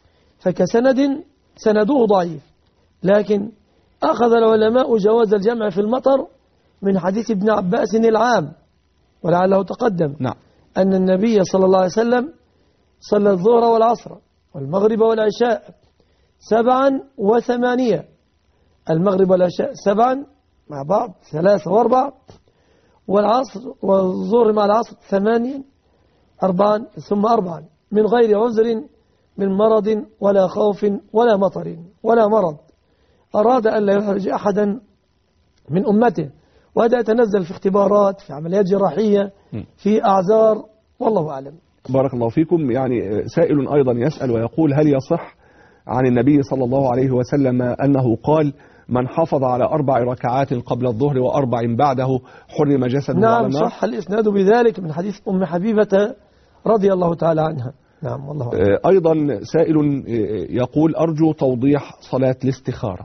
سنده ضعيف، لكن أخذ العلماء جواز الجمع في المطر من حديث ابن عباس العام، ولعله تقدم. نعم. أن النبي صلى الله عليه وسلم صلى الظهر والعصر والمغرب والعشاء 7 و8، المغرب والعشاء 7 مع بعض 3 و4، والعصر والظهر مع العصر 8 4 ثم 4، من غير عذر من مرض ولا خوف ولا مطر ولا مرض. أراد أن لا يحرج أحدا من أمته، وهذا يتنزل في اختبارات، في عمليات جراحية، في أعذار، والله أعلم. بارك الله فيكم. يعني سائل أيضا يسأل ويقول: هل يصح عن النبي صلى الله عليه وسلم أنه قال: من حافظ على 4 ركعات قبل الظهر و4 بعده حرم جسده على النار؟ نعم، صح الإسناد بذلك من حديث أم حبيبة رضي الله تعالى عنها. نعم، والله أعلم. أيضا سائل يقول: أرجو توضيح صلاة الاستخارة.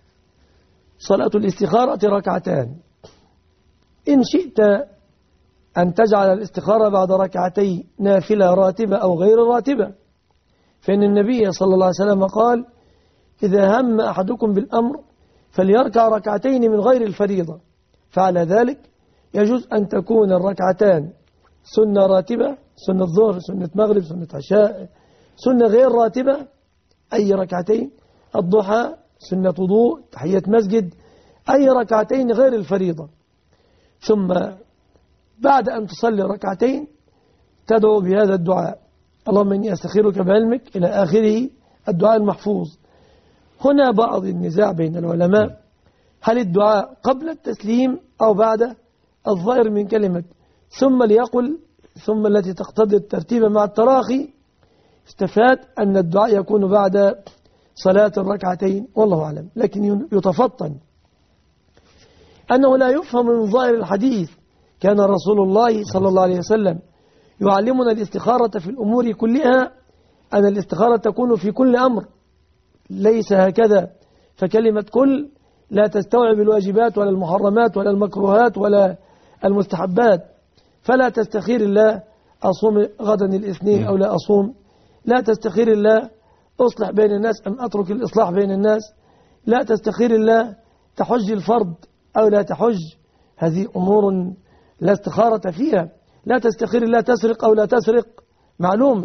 صلاة الاستخارة 2 ركعتان، إن شئت أن تجعل الاستخارة بعد ركعتي نافلة راتبة أو غير راتبة، فإن النبي صلى الله عليه وسلم قال إذا هم أحدكم بالأمر فليركع ركعتين من غير الفريضة، فعلى ذلك يجوز أن تكون الركعتان سنة راتبة، سنة ظهر، سنة مغرب، سنة عشاء، سنة غير راتبة أي ركعتين، الضحى، سنة وضوء، تحية مسجد، أي ركعتين غير الفريضة. ثم بعد أن تصلي ركعتين تدعو بهذا الدعاء: اللهم إني أستخيرك بعلمك إلى آخره، الدعاء المحفوظ. هنا بعض النزاع بين العلماء، هل الدعاء قبل التسليم أو بعد؟ الظاهر من كلمة ثم ليقل ثم التي تقتضي الترتيب مع التراخي استفاد أن الدعاء يكون بعد صلاة الركعتين، والله أعلم. لكن يتفطن أنه لا يفهم من ظاهر الحديث كان رسول الله صلى الله عليه وسلم يعلمنا الاستخارة في الأمور كلها، أن الاستخارة تكون في كل أمر، ليس هكذا. فكلمة كل لا تستوعب الواجبات ولا المحرمات ولا المكروهات ولا المستحبات، فلا تستخير الله أصوم غدا الاثنين أو لا أصوم، لا تستخير الله أصلح بين الناس أم أترك الإصلاح بين الناس، لا تستخير الله تحج الفرض أو لا تحج، هذه أمور لا استخارة فيها. لا تستخير الله تسرق أو لا تسرق، معلوم.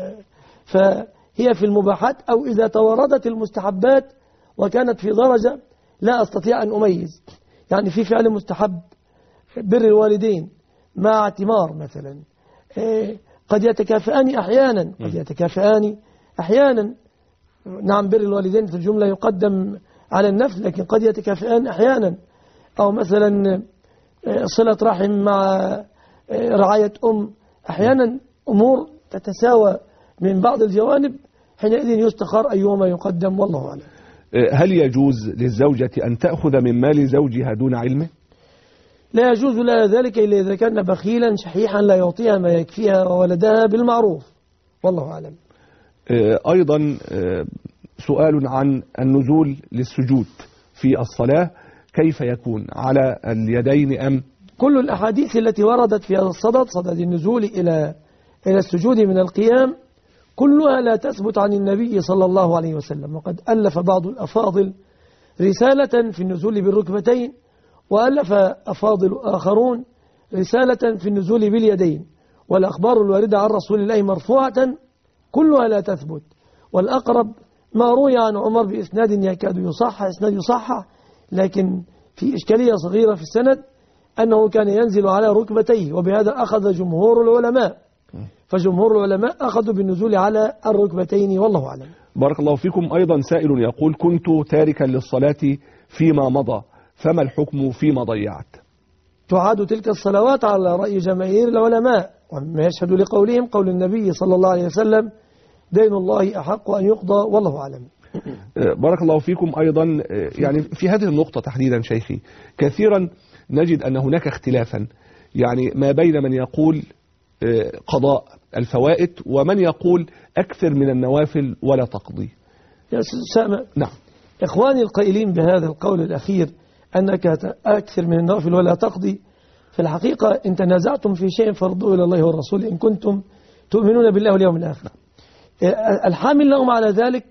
فهي في المباحات أو إذا توردت المستحبات وكانت في درجة لا أستطيع أن أميز، يعني في فعل مستحب بر الوالدين مع اعتمار مثلا، قد يتكافئان أحيانا، قد يتكافئان أحيانا. نعم، بر الوالدين في الجملة يقدم على النفل، لكن قد يتكافئان أحيانا. أو مثلا صلة رحم مع رعاية أحيانا أمور تتساوى من بعض الجوانب، حينئذ يستخار أيهما يقدم، والله أعلم. هل يجوز للزوجة أن تأخذ من مال زوجها دون علمه؟ لا يجوز لها ذلك إلا إذا كان بخيلا شحيحا لا يعطيها ما يكفيها وولدها بالمعروف، والله أعلم. أيضا سؤال عن النزول للسجود في الصلاة، كيف يكون على اليدين أم؟ كل الأحاديث التي وردت في هذا الصدد، صدد النزول إلى السجود من القيام، كلها لا تثبت عن النبي صلى الله عليه وسلم. وقد ألف بعض الأفاضل رسالة في النزول بالركبتين، وألف أفاضل آخرون رسالة في النزول باليدين، والأخبار الواردة عن رسول الله مرفوعة كلها لا تثبت. والأقرب ما روي عن عمر بإسناد يكاد يصحح، لكن في إشكالية صغيرة في السند، أنه كان ينزل على ركبتيه، وبهذا أخذ جمهور العلماء، فجمهور العلماء أخذوا بالنزول على الركبتين، والله أعلم. بارك الله فيكم. أيضا سائل يقول: كنت تاركا للصلاة فيما مضى، فما الحكم فيما ضيعت؟ تعاد تلك الصلوات على رأي جماهير العلماء، وما يشهد لقولهم قول النبي صلى الله عليه وسلم: دين الله أحق أن يقضى، والله أعلم. بارك الله فيكم. أيضا يعني في هذه النقطة تحديدا شيخي، كثيرا نجد أن هناك اختلافا، يعني ما بين من يقول قضاء الفوائد ومن يقول أكثر من النوافل ولا تقضي. يا سامة، نعم، إخواني القائلين بهذا القول الأخير أنك أكثر من النوافل ولا تقضي، في الحقيقة إن تنازعتم في شيء فارضوه إلى الله والرسول إن كنتم تؤمنون بالله واليوم الآخر. الحامل لهم على ذلك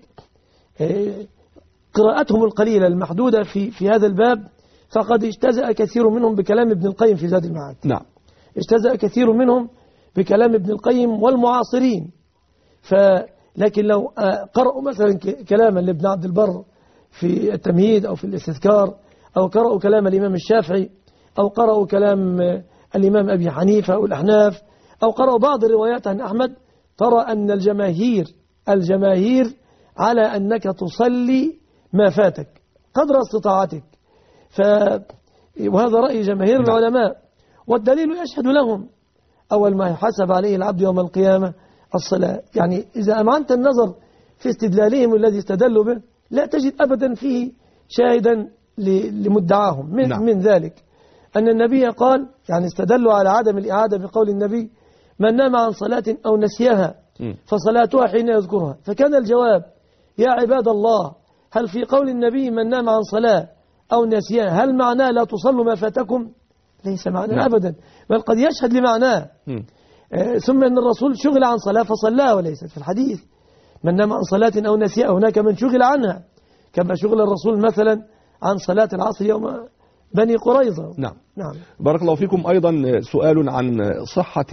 قراءتهم القليلة المحدودة في هذا الباب، فقد اجتزأ كثير منهم بكلام ابن القيم في زاد المعاد. نعم، اجتزأ كثير منهم بكلام ابن القيم والمعاصرين. لكن لو قرأوا مثلا كلاما لابن عبد البر في التمهيد أو في الاستذكار، أو قرأوا كلام الإمام الشافعي، أو قرأوا كلام الإمام أبي حنيفة أو الأحناف، أو قرأوا بعض الروايات عن أحمد، ترى أن الجماهير على أنك تصلي ما فاتك قدر استطاعتك. وهذا رأي جماهير العلماء، والدليل يشهد لهم. أول ما يحاسب عليه العبد يوم القيامة الصلاة. يعني إذا أمعنت النظر في استدلالهم الذي استدلوا به، لا تجد أبدا فيه شاهدا لمدعاهم من ذلك أن النبي قال، يعني استدلوا على عدم الإعادة بقول النبي: من نام عن صلاة أو نسيها فصلاتها حين يذكرها. فكان الجواب: يا عباد الله، هل في قول النبي من نام عن صلاة أو نسيها هل معناه لا تصلوا ما فاتكم؟ ليس معنى نعم. أبدا، بل قد يشهد لمعناه. ثم أن الرسول شغل عن صلاة فصلاها، وليست في الحديث من نام عن صلاة أو نسيها. هناك من شغل عنها، كما شغل الرسول مثلا عن صلاة العصر يوم بني قريظة. نعم. نعم. بارك الله فيكم. أيضا سؤال عن صحة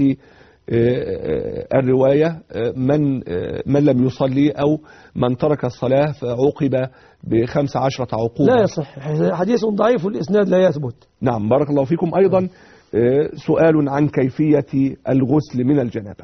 الرواية من لم يصلي أو من ترك الصلاة فعوقب ب15 عقوبة. لا يصح، حديث ضعيف الإسناد لا يثبت. نعم. بارك الله فيكم. أيضا سؤال عن كيفية الغسل من الجنابة.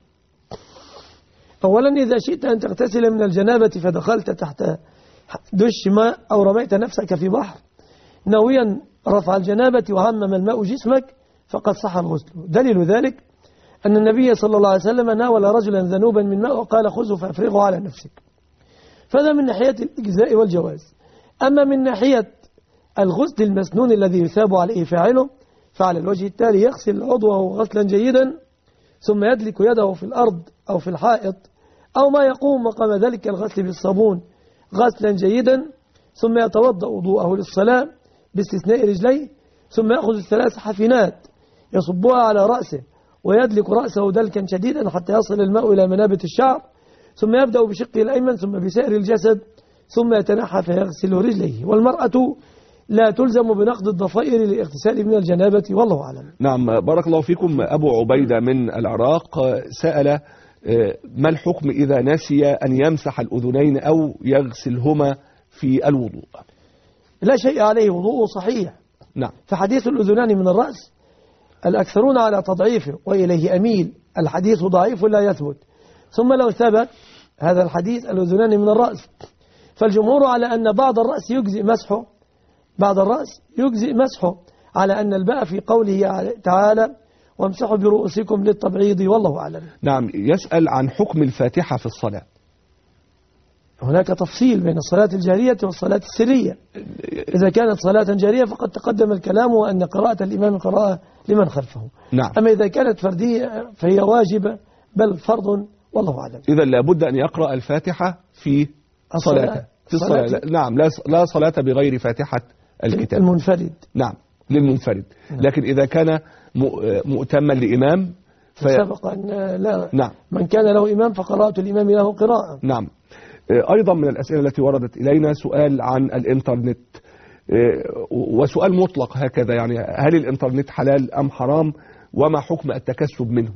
أولا إذا شئت أن تغتسل من الجنابة فدخلت تحت دش ماء أو رميت نفسك في بحر ناويا رفع الجنابة وعمم الماء جسمك فقد صح الغسل. دليل ذلك أن النبي صلى الله عليه وسلم ناول رجلا ذنوبا من ماء وقال خذه فأفرغه على نفسك. فهذا من ناحية الإجزاء والجواز. أما من ناحية الغسل المسنون الذي يثاب عليه فاعله، فعلى الوجه التالي يغسل عضوه غسلا جيدا ثم يدلك يده في الأرض أو في الحائط أو ما يقوم مقام ذلك الغسل بالصابون غسلا جيدا، ثم يتوضأ وضوءه للصلاة باستثناء رجليه، ثم يأخذ 3 حفنات يصبها على رأسه ويدلك رأسه دلكا شديدا حتى يصل الماء إلى منابت الشعر، ثم يبدأ بشقه الأيمن ثم بسائر الجسد، ثم يتنحى فيغسل رجليه. والمرأة لا تلزم بنقض الضفائر للاغتسال من الجنابة، والله أعلم. نعم. بارك الله فيكم. أبو عبيدة من العراق سأل ما الحكم إذا نسي أن يمسح الأذنين أو يغسلهما في الوضوء؟ لا شيء عليه، وضوءه صحيح. نعم. فحديث الأذنان من الرأس الأكثرون على تضعيفه وإليه أميل، الحديث ضعيف لا يثبت. ثم لو ثبت هذا الحديث الأذنان من الرأس، فالجمهور على أن بعض الرأس يجزئ مسحه على أن الباء في قوله تعالى وامسحوا برؤوسكم للتبعيض، والله أعلم. نعم. يسأل عن حكم الفاتحة في الصلاة. هناك تفصيل بين الصلاة الجارية والصلاة السرية. إذا كانت صلاة جارية فقد تقدم الكلام وأن قراءة الإمام قراءة لمن خلفه. نعم. أما إذا كانت فردية فهي واجبة بل فرض، والله أعلم. إذا لابد أن يقرأ الفاتحة في صلاته. في الصلاة. نعم. لا صلاة بغير فاتحة الكتاب. المنفرد. نعم، للمنفرد. لكن إذا كان مؤتما لإمام سبق أن لا. نعم. من كان له إمام فقراءة الإمام له قراءة. نعم. أيضا من الأسئلة التي وردت إلينا سؤال عن الإنترنت، وسؤال مطلق هكذا يعني هل الإنترنت حلال أم حرام، وما حكم التكسب منه؟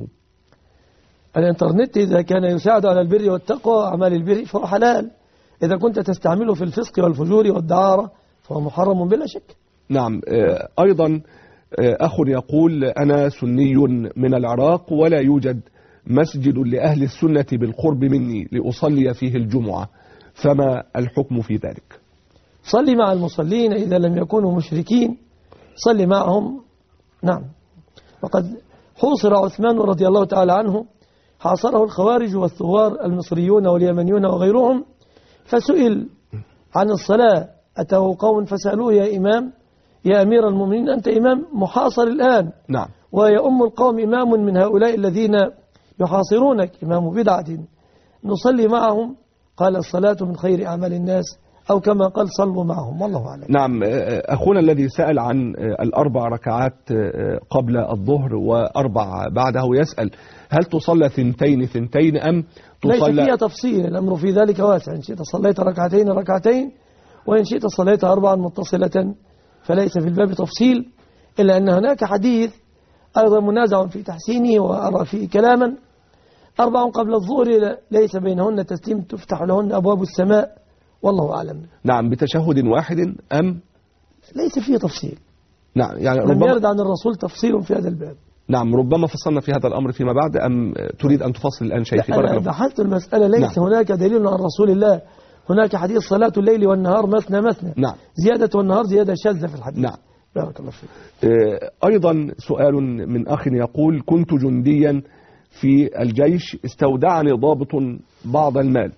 الإنترنت إذا كان يساعد على البر والتقوى أعمال البر فهو حلال، إذا كنت تستعمله في الفسق والفجور والدعارة فهو محرم بلا شك. نعم. أيضا أخ يقول أنا سني من العراق ولا يوجد مسجد لأهل السنة بالقرب مني لأصلي فيه الجمعة، فما الحكم في ذلك؟ صلي مع المصلين إذا لم يكونوا مشركين، صلي معهم. نعم. وقد حوصر عثمان رضي الله تعالى عنه، حاصره الخوارج والثوار المصريون واليمنيون وغيرهم، فسئل عن الصلاة، أتاه قوم فسألوه يا إمام يا أمير المؤمنين أنت إمام محاصر الآن، نعم، ويؤم القوم إمام من هؤلاء الذين يحاصرونك، إمام بدعة، نصلي معهم؟ قال الصلاة من خير أعمال الناس، أو كما قال صلوا معهم، والله أعلم. نعم. أخونا الذي سأل عن 4 ركعات قبل الظهر و4 بعده يسأل هل تصلى 2 أم تصلى؟ ليس فيها تفصيل، الأمر في ذلك واسع، إن شئت صليت 2 وإن شئت صليت 4 متصلة، فليس في الباب تفصيل، إلا أن هناك حديث أيضا منازع في تحسينه وأرى فيه كلاما. 4 قبل الظهر ليس بينهن تسليم تفتح لهن أبواب السماء، والله أعلم. نعم. بتشهد واحد أم؟ ليس فيه تفصيل. نعم. يعني لم يرد عن الرسول تفصيل في هذا الباب. نعم. ربما فصلنا في هذا الأمر فيما بعد، أم تريد أن تفصل الآن شيء في أنا بحثت المسألة، ليس هناك دليل عن رسول الله. هناك حديث صلاة الليل والنهار مثنى. نعم. زيادة والنهار زيادة شاذة في الحديث. نعم. بارك الله فيك. أيضا سؤال من أخ يقول كنت جنديا في الجيش، استودعني ضابط بعض المال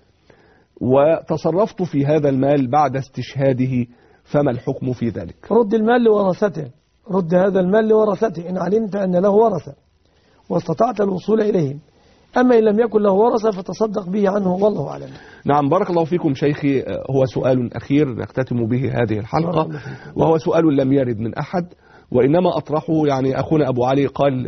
وتصرفت في هذا المال بعد استشهاده، فما الحكم في ذلك؟ رد المال لورثته، رد هذا المال لورثته إن علمت أن له ورثة واستطعت الوصول إليهم، أما إن لم يكن له ورثة فتصدق به عنه، والله أعلم. نعم. بارك الله فيكم شيخي. هو سؤال أخير نختتم به هذه الحلقة، وهو سؤال لم يرد من أحد، وإنما أطرحه يعني أخونا أبو علي قال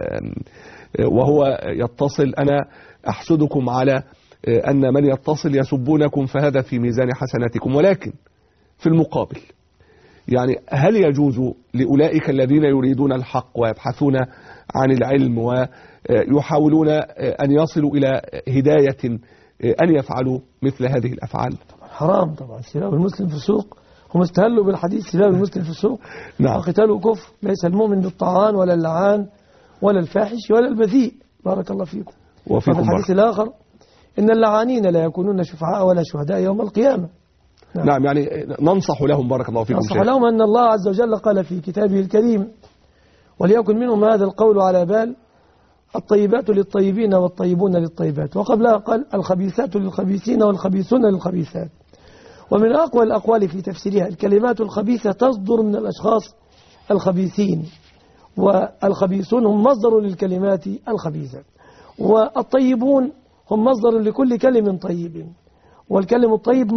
وهو يتصل: أنا أحسدكم على أن من يتصل يسبونكم فهذا في ميزان حسناتكم. ولكن في المقابل يعني هل يجوز لأولئك الذين يريدون الحق ويبحثون عن العلم ويحاولون أن يصلوا إلى هداية أن يفعلوا مثل هذه الأفعال؟ حرام طبعا. سباب المسلم فسوق، هم استهلوا بالحديث سباب المسلم فسوق. نعم. وقتاله كفر. ليس المؤمن بالطعان ولا اللعان ولا الفاحش ولا البذيء. بارك الله فيكم. وفي الحديث الآخر: إن اللعانين لا يكونون شفعاء ولا شهداء يوم القيامة. نعم يعني ننصح لهم. بارك الله فيكم. ننصح لهم أن الله عز وجل قال في كتابه الكريم: وليكن منهم هذا القول على بال، الطيبات للطيبين والطيبون للطيبات. وقبلها قال: الخبيثات للخبيثين والخبيثون للخبيثات. ومن أقوى الأقوال في تفسيرها: الكلمات الخبيثة تصدر من الأشخاص الخبيثين، والخبيثون هم مصدر للكلمات الخبيثة، والطيبون هم مصدر لكل كلم طيب، والكلم الطيب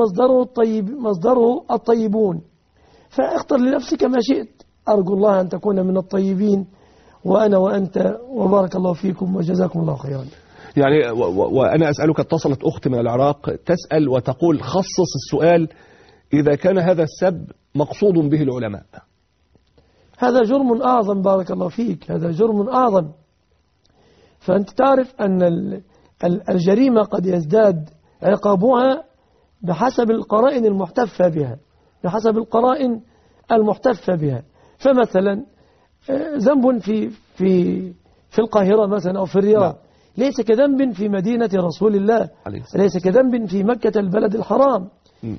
مصدره الطيبون. فاختر لنفسك ما شئت. أرجو الله أن تكون من الطيبين وأنا وأنت، وبارك الله فيكم وجزاكم الله خيرا. يعني وأنا أسألك، اتصلت أخت من العراق تسأل وتقول: خصص السؤال إذا كان هذا السب مقصود به العلماء. هذا جرم أعظم. بارك الله فيك. هذا جرم أعظم. فأنت تعرف أن الجريمة قد يزداد عقابها بحسب القرائن المحتفة بها، بحسب القرائن المحتفة بها. فمثلا ذنب في القاهرة مثلا أو في الرياض ليس كذنب في مدينة رسول الله، ليس كذنب في مكة البلد الحرام.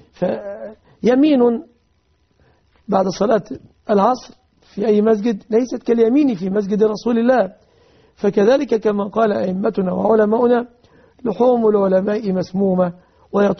فيمين بعد صلاة العصر في أي مسجد ليست كاليمين في مسجد رسول الله. فكذلك كما قال أئمتنا وعلماؤنا: لحوم العلماء مسمومة، وهي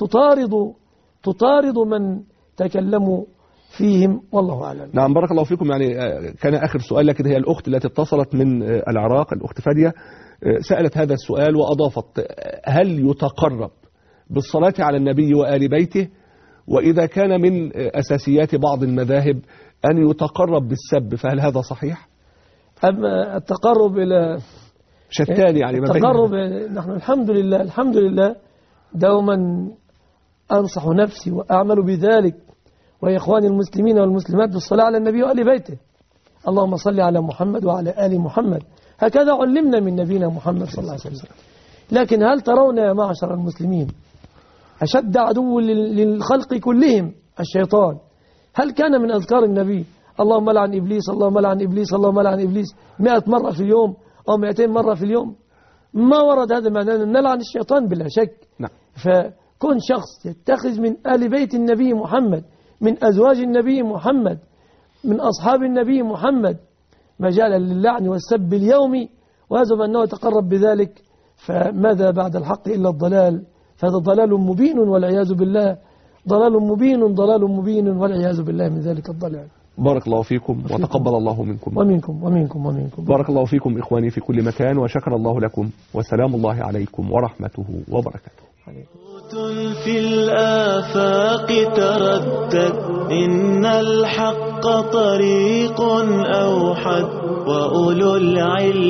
تطارد من تكلموا فيهم، والله أعلم. نعم بارك الله فيكم. يعني كان آخر سؤال، لكن هي الأخت التي اتصلت من العراق، الأخت فادية، سألت هذا السؤال وأضافت: هل يتقرب بالصلاة على النبي وآل بيته؟ وإذا كان من أساسيات بعض المذاهب أن يتقرب بالسب، فهل هذا صحيح؟ أما التقرب إلى شتان يعني التقرب، نحن الحمد لله دوما أنصح نفسي وأعمل بذلك وإخواني المسلمين والمسلمات بالصلاة على النبي وآل بيته. اللهم صل على محمد وعلى آل محمد، هكذا علمنا من نبينا محمد صلى الله عليه وسلم. لكن هل ترون يا معشر المسلمين أشد عدو للخلق كلهم الشيطان؟ هل كان من أذكار النبي اللهم لعن إبليس اللهم لعن إبليس اللهم لعن إبليس 100 مرة في اليوم أو 200 مرة في اليوم؟ ما ورد هذا معناه أن نلعن الشيطان بلا شك. نعم. فكون شخص يتخذ من آل بيت النبي محمد، من أزواج النبي محمد، من أصحاب النبي محمد مجالا للعن والسب اليومي، ويزعم أنه يتقرب بذلك، فماذا بعد الحق إلا الضلال؟ فهذا ضلال مبين والعياذ بالله، ضلال مبين والعياذ بالله من ذلك الضلال. بارك الله فيكم وتقبل الله منكم ومنكم. بارك الله فيكم إخواني في كل مكان، وشكر الله لكم، وسلام الله عليكم ورحمته وبركاته. في الآفاق تردد إن الحق طريق أوحد وأولو العلم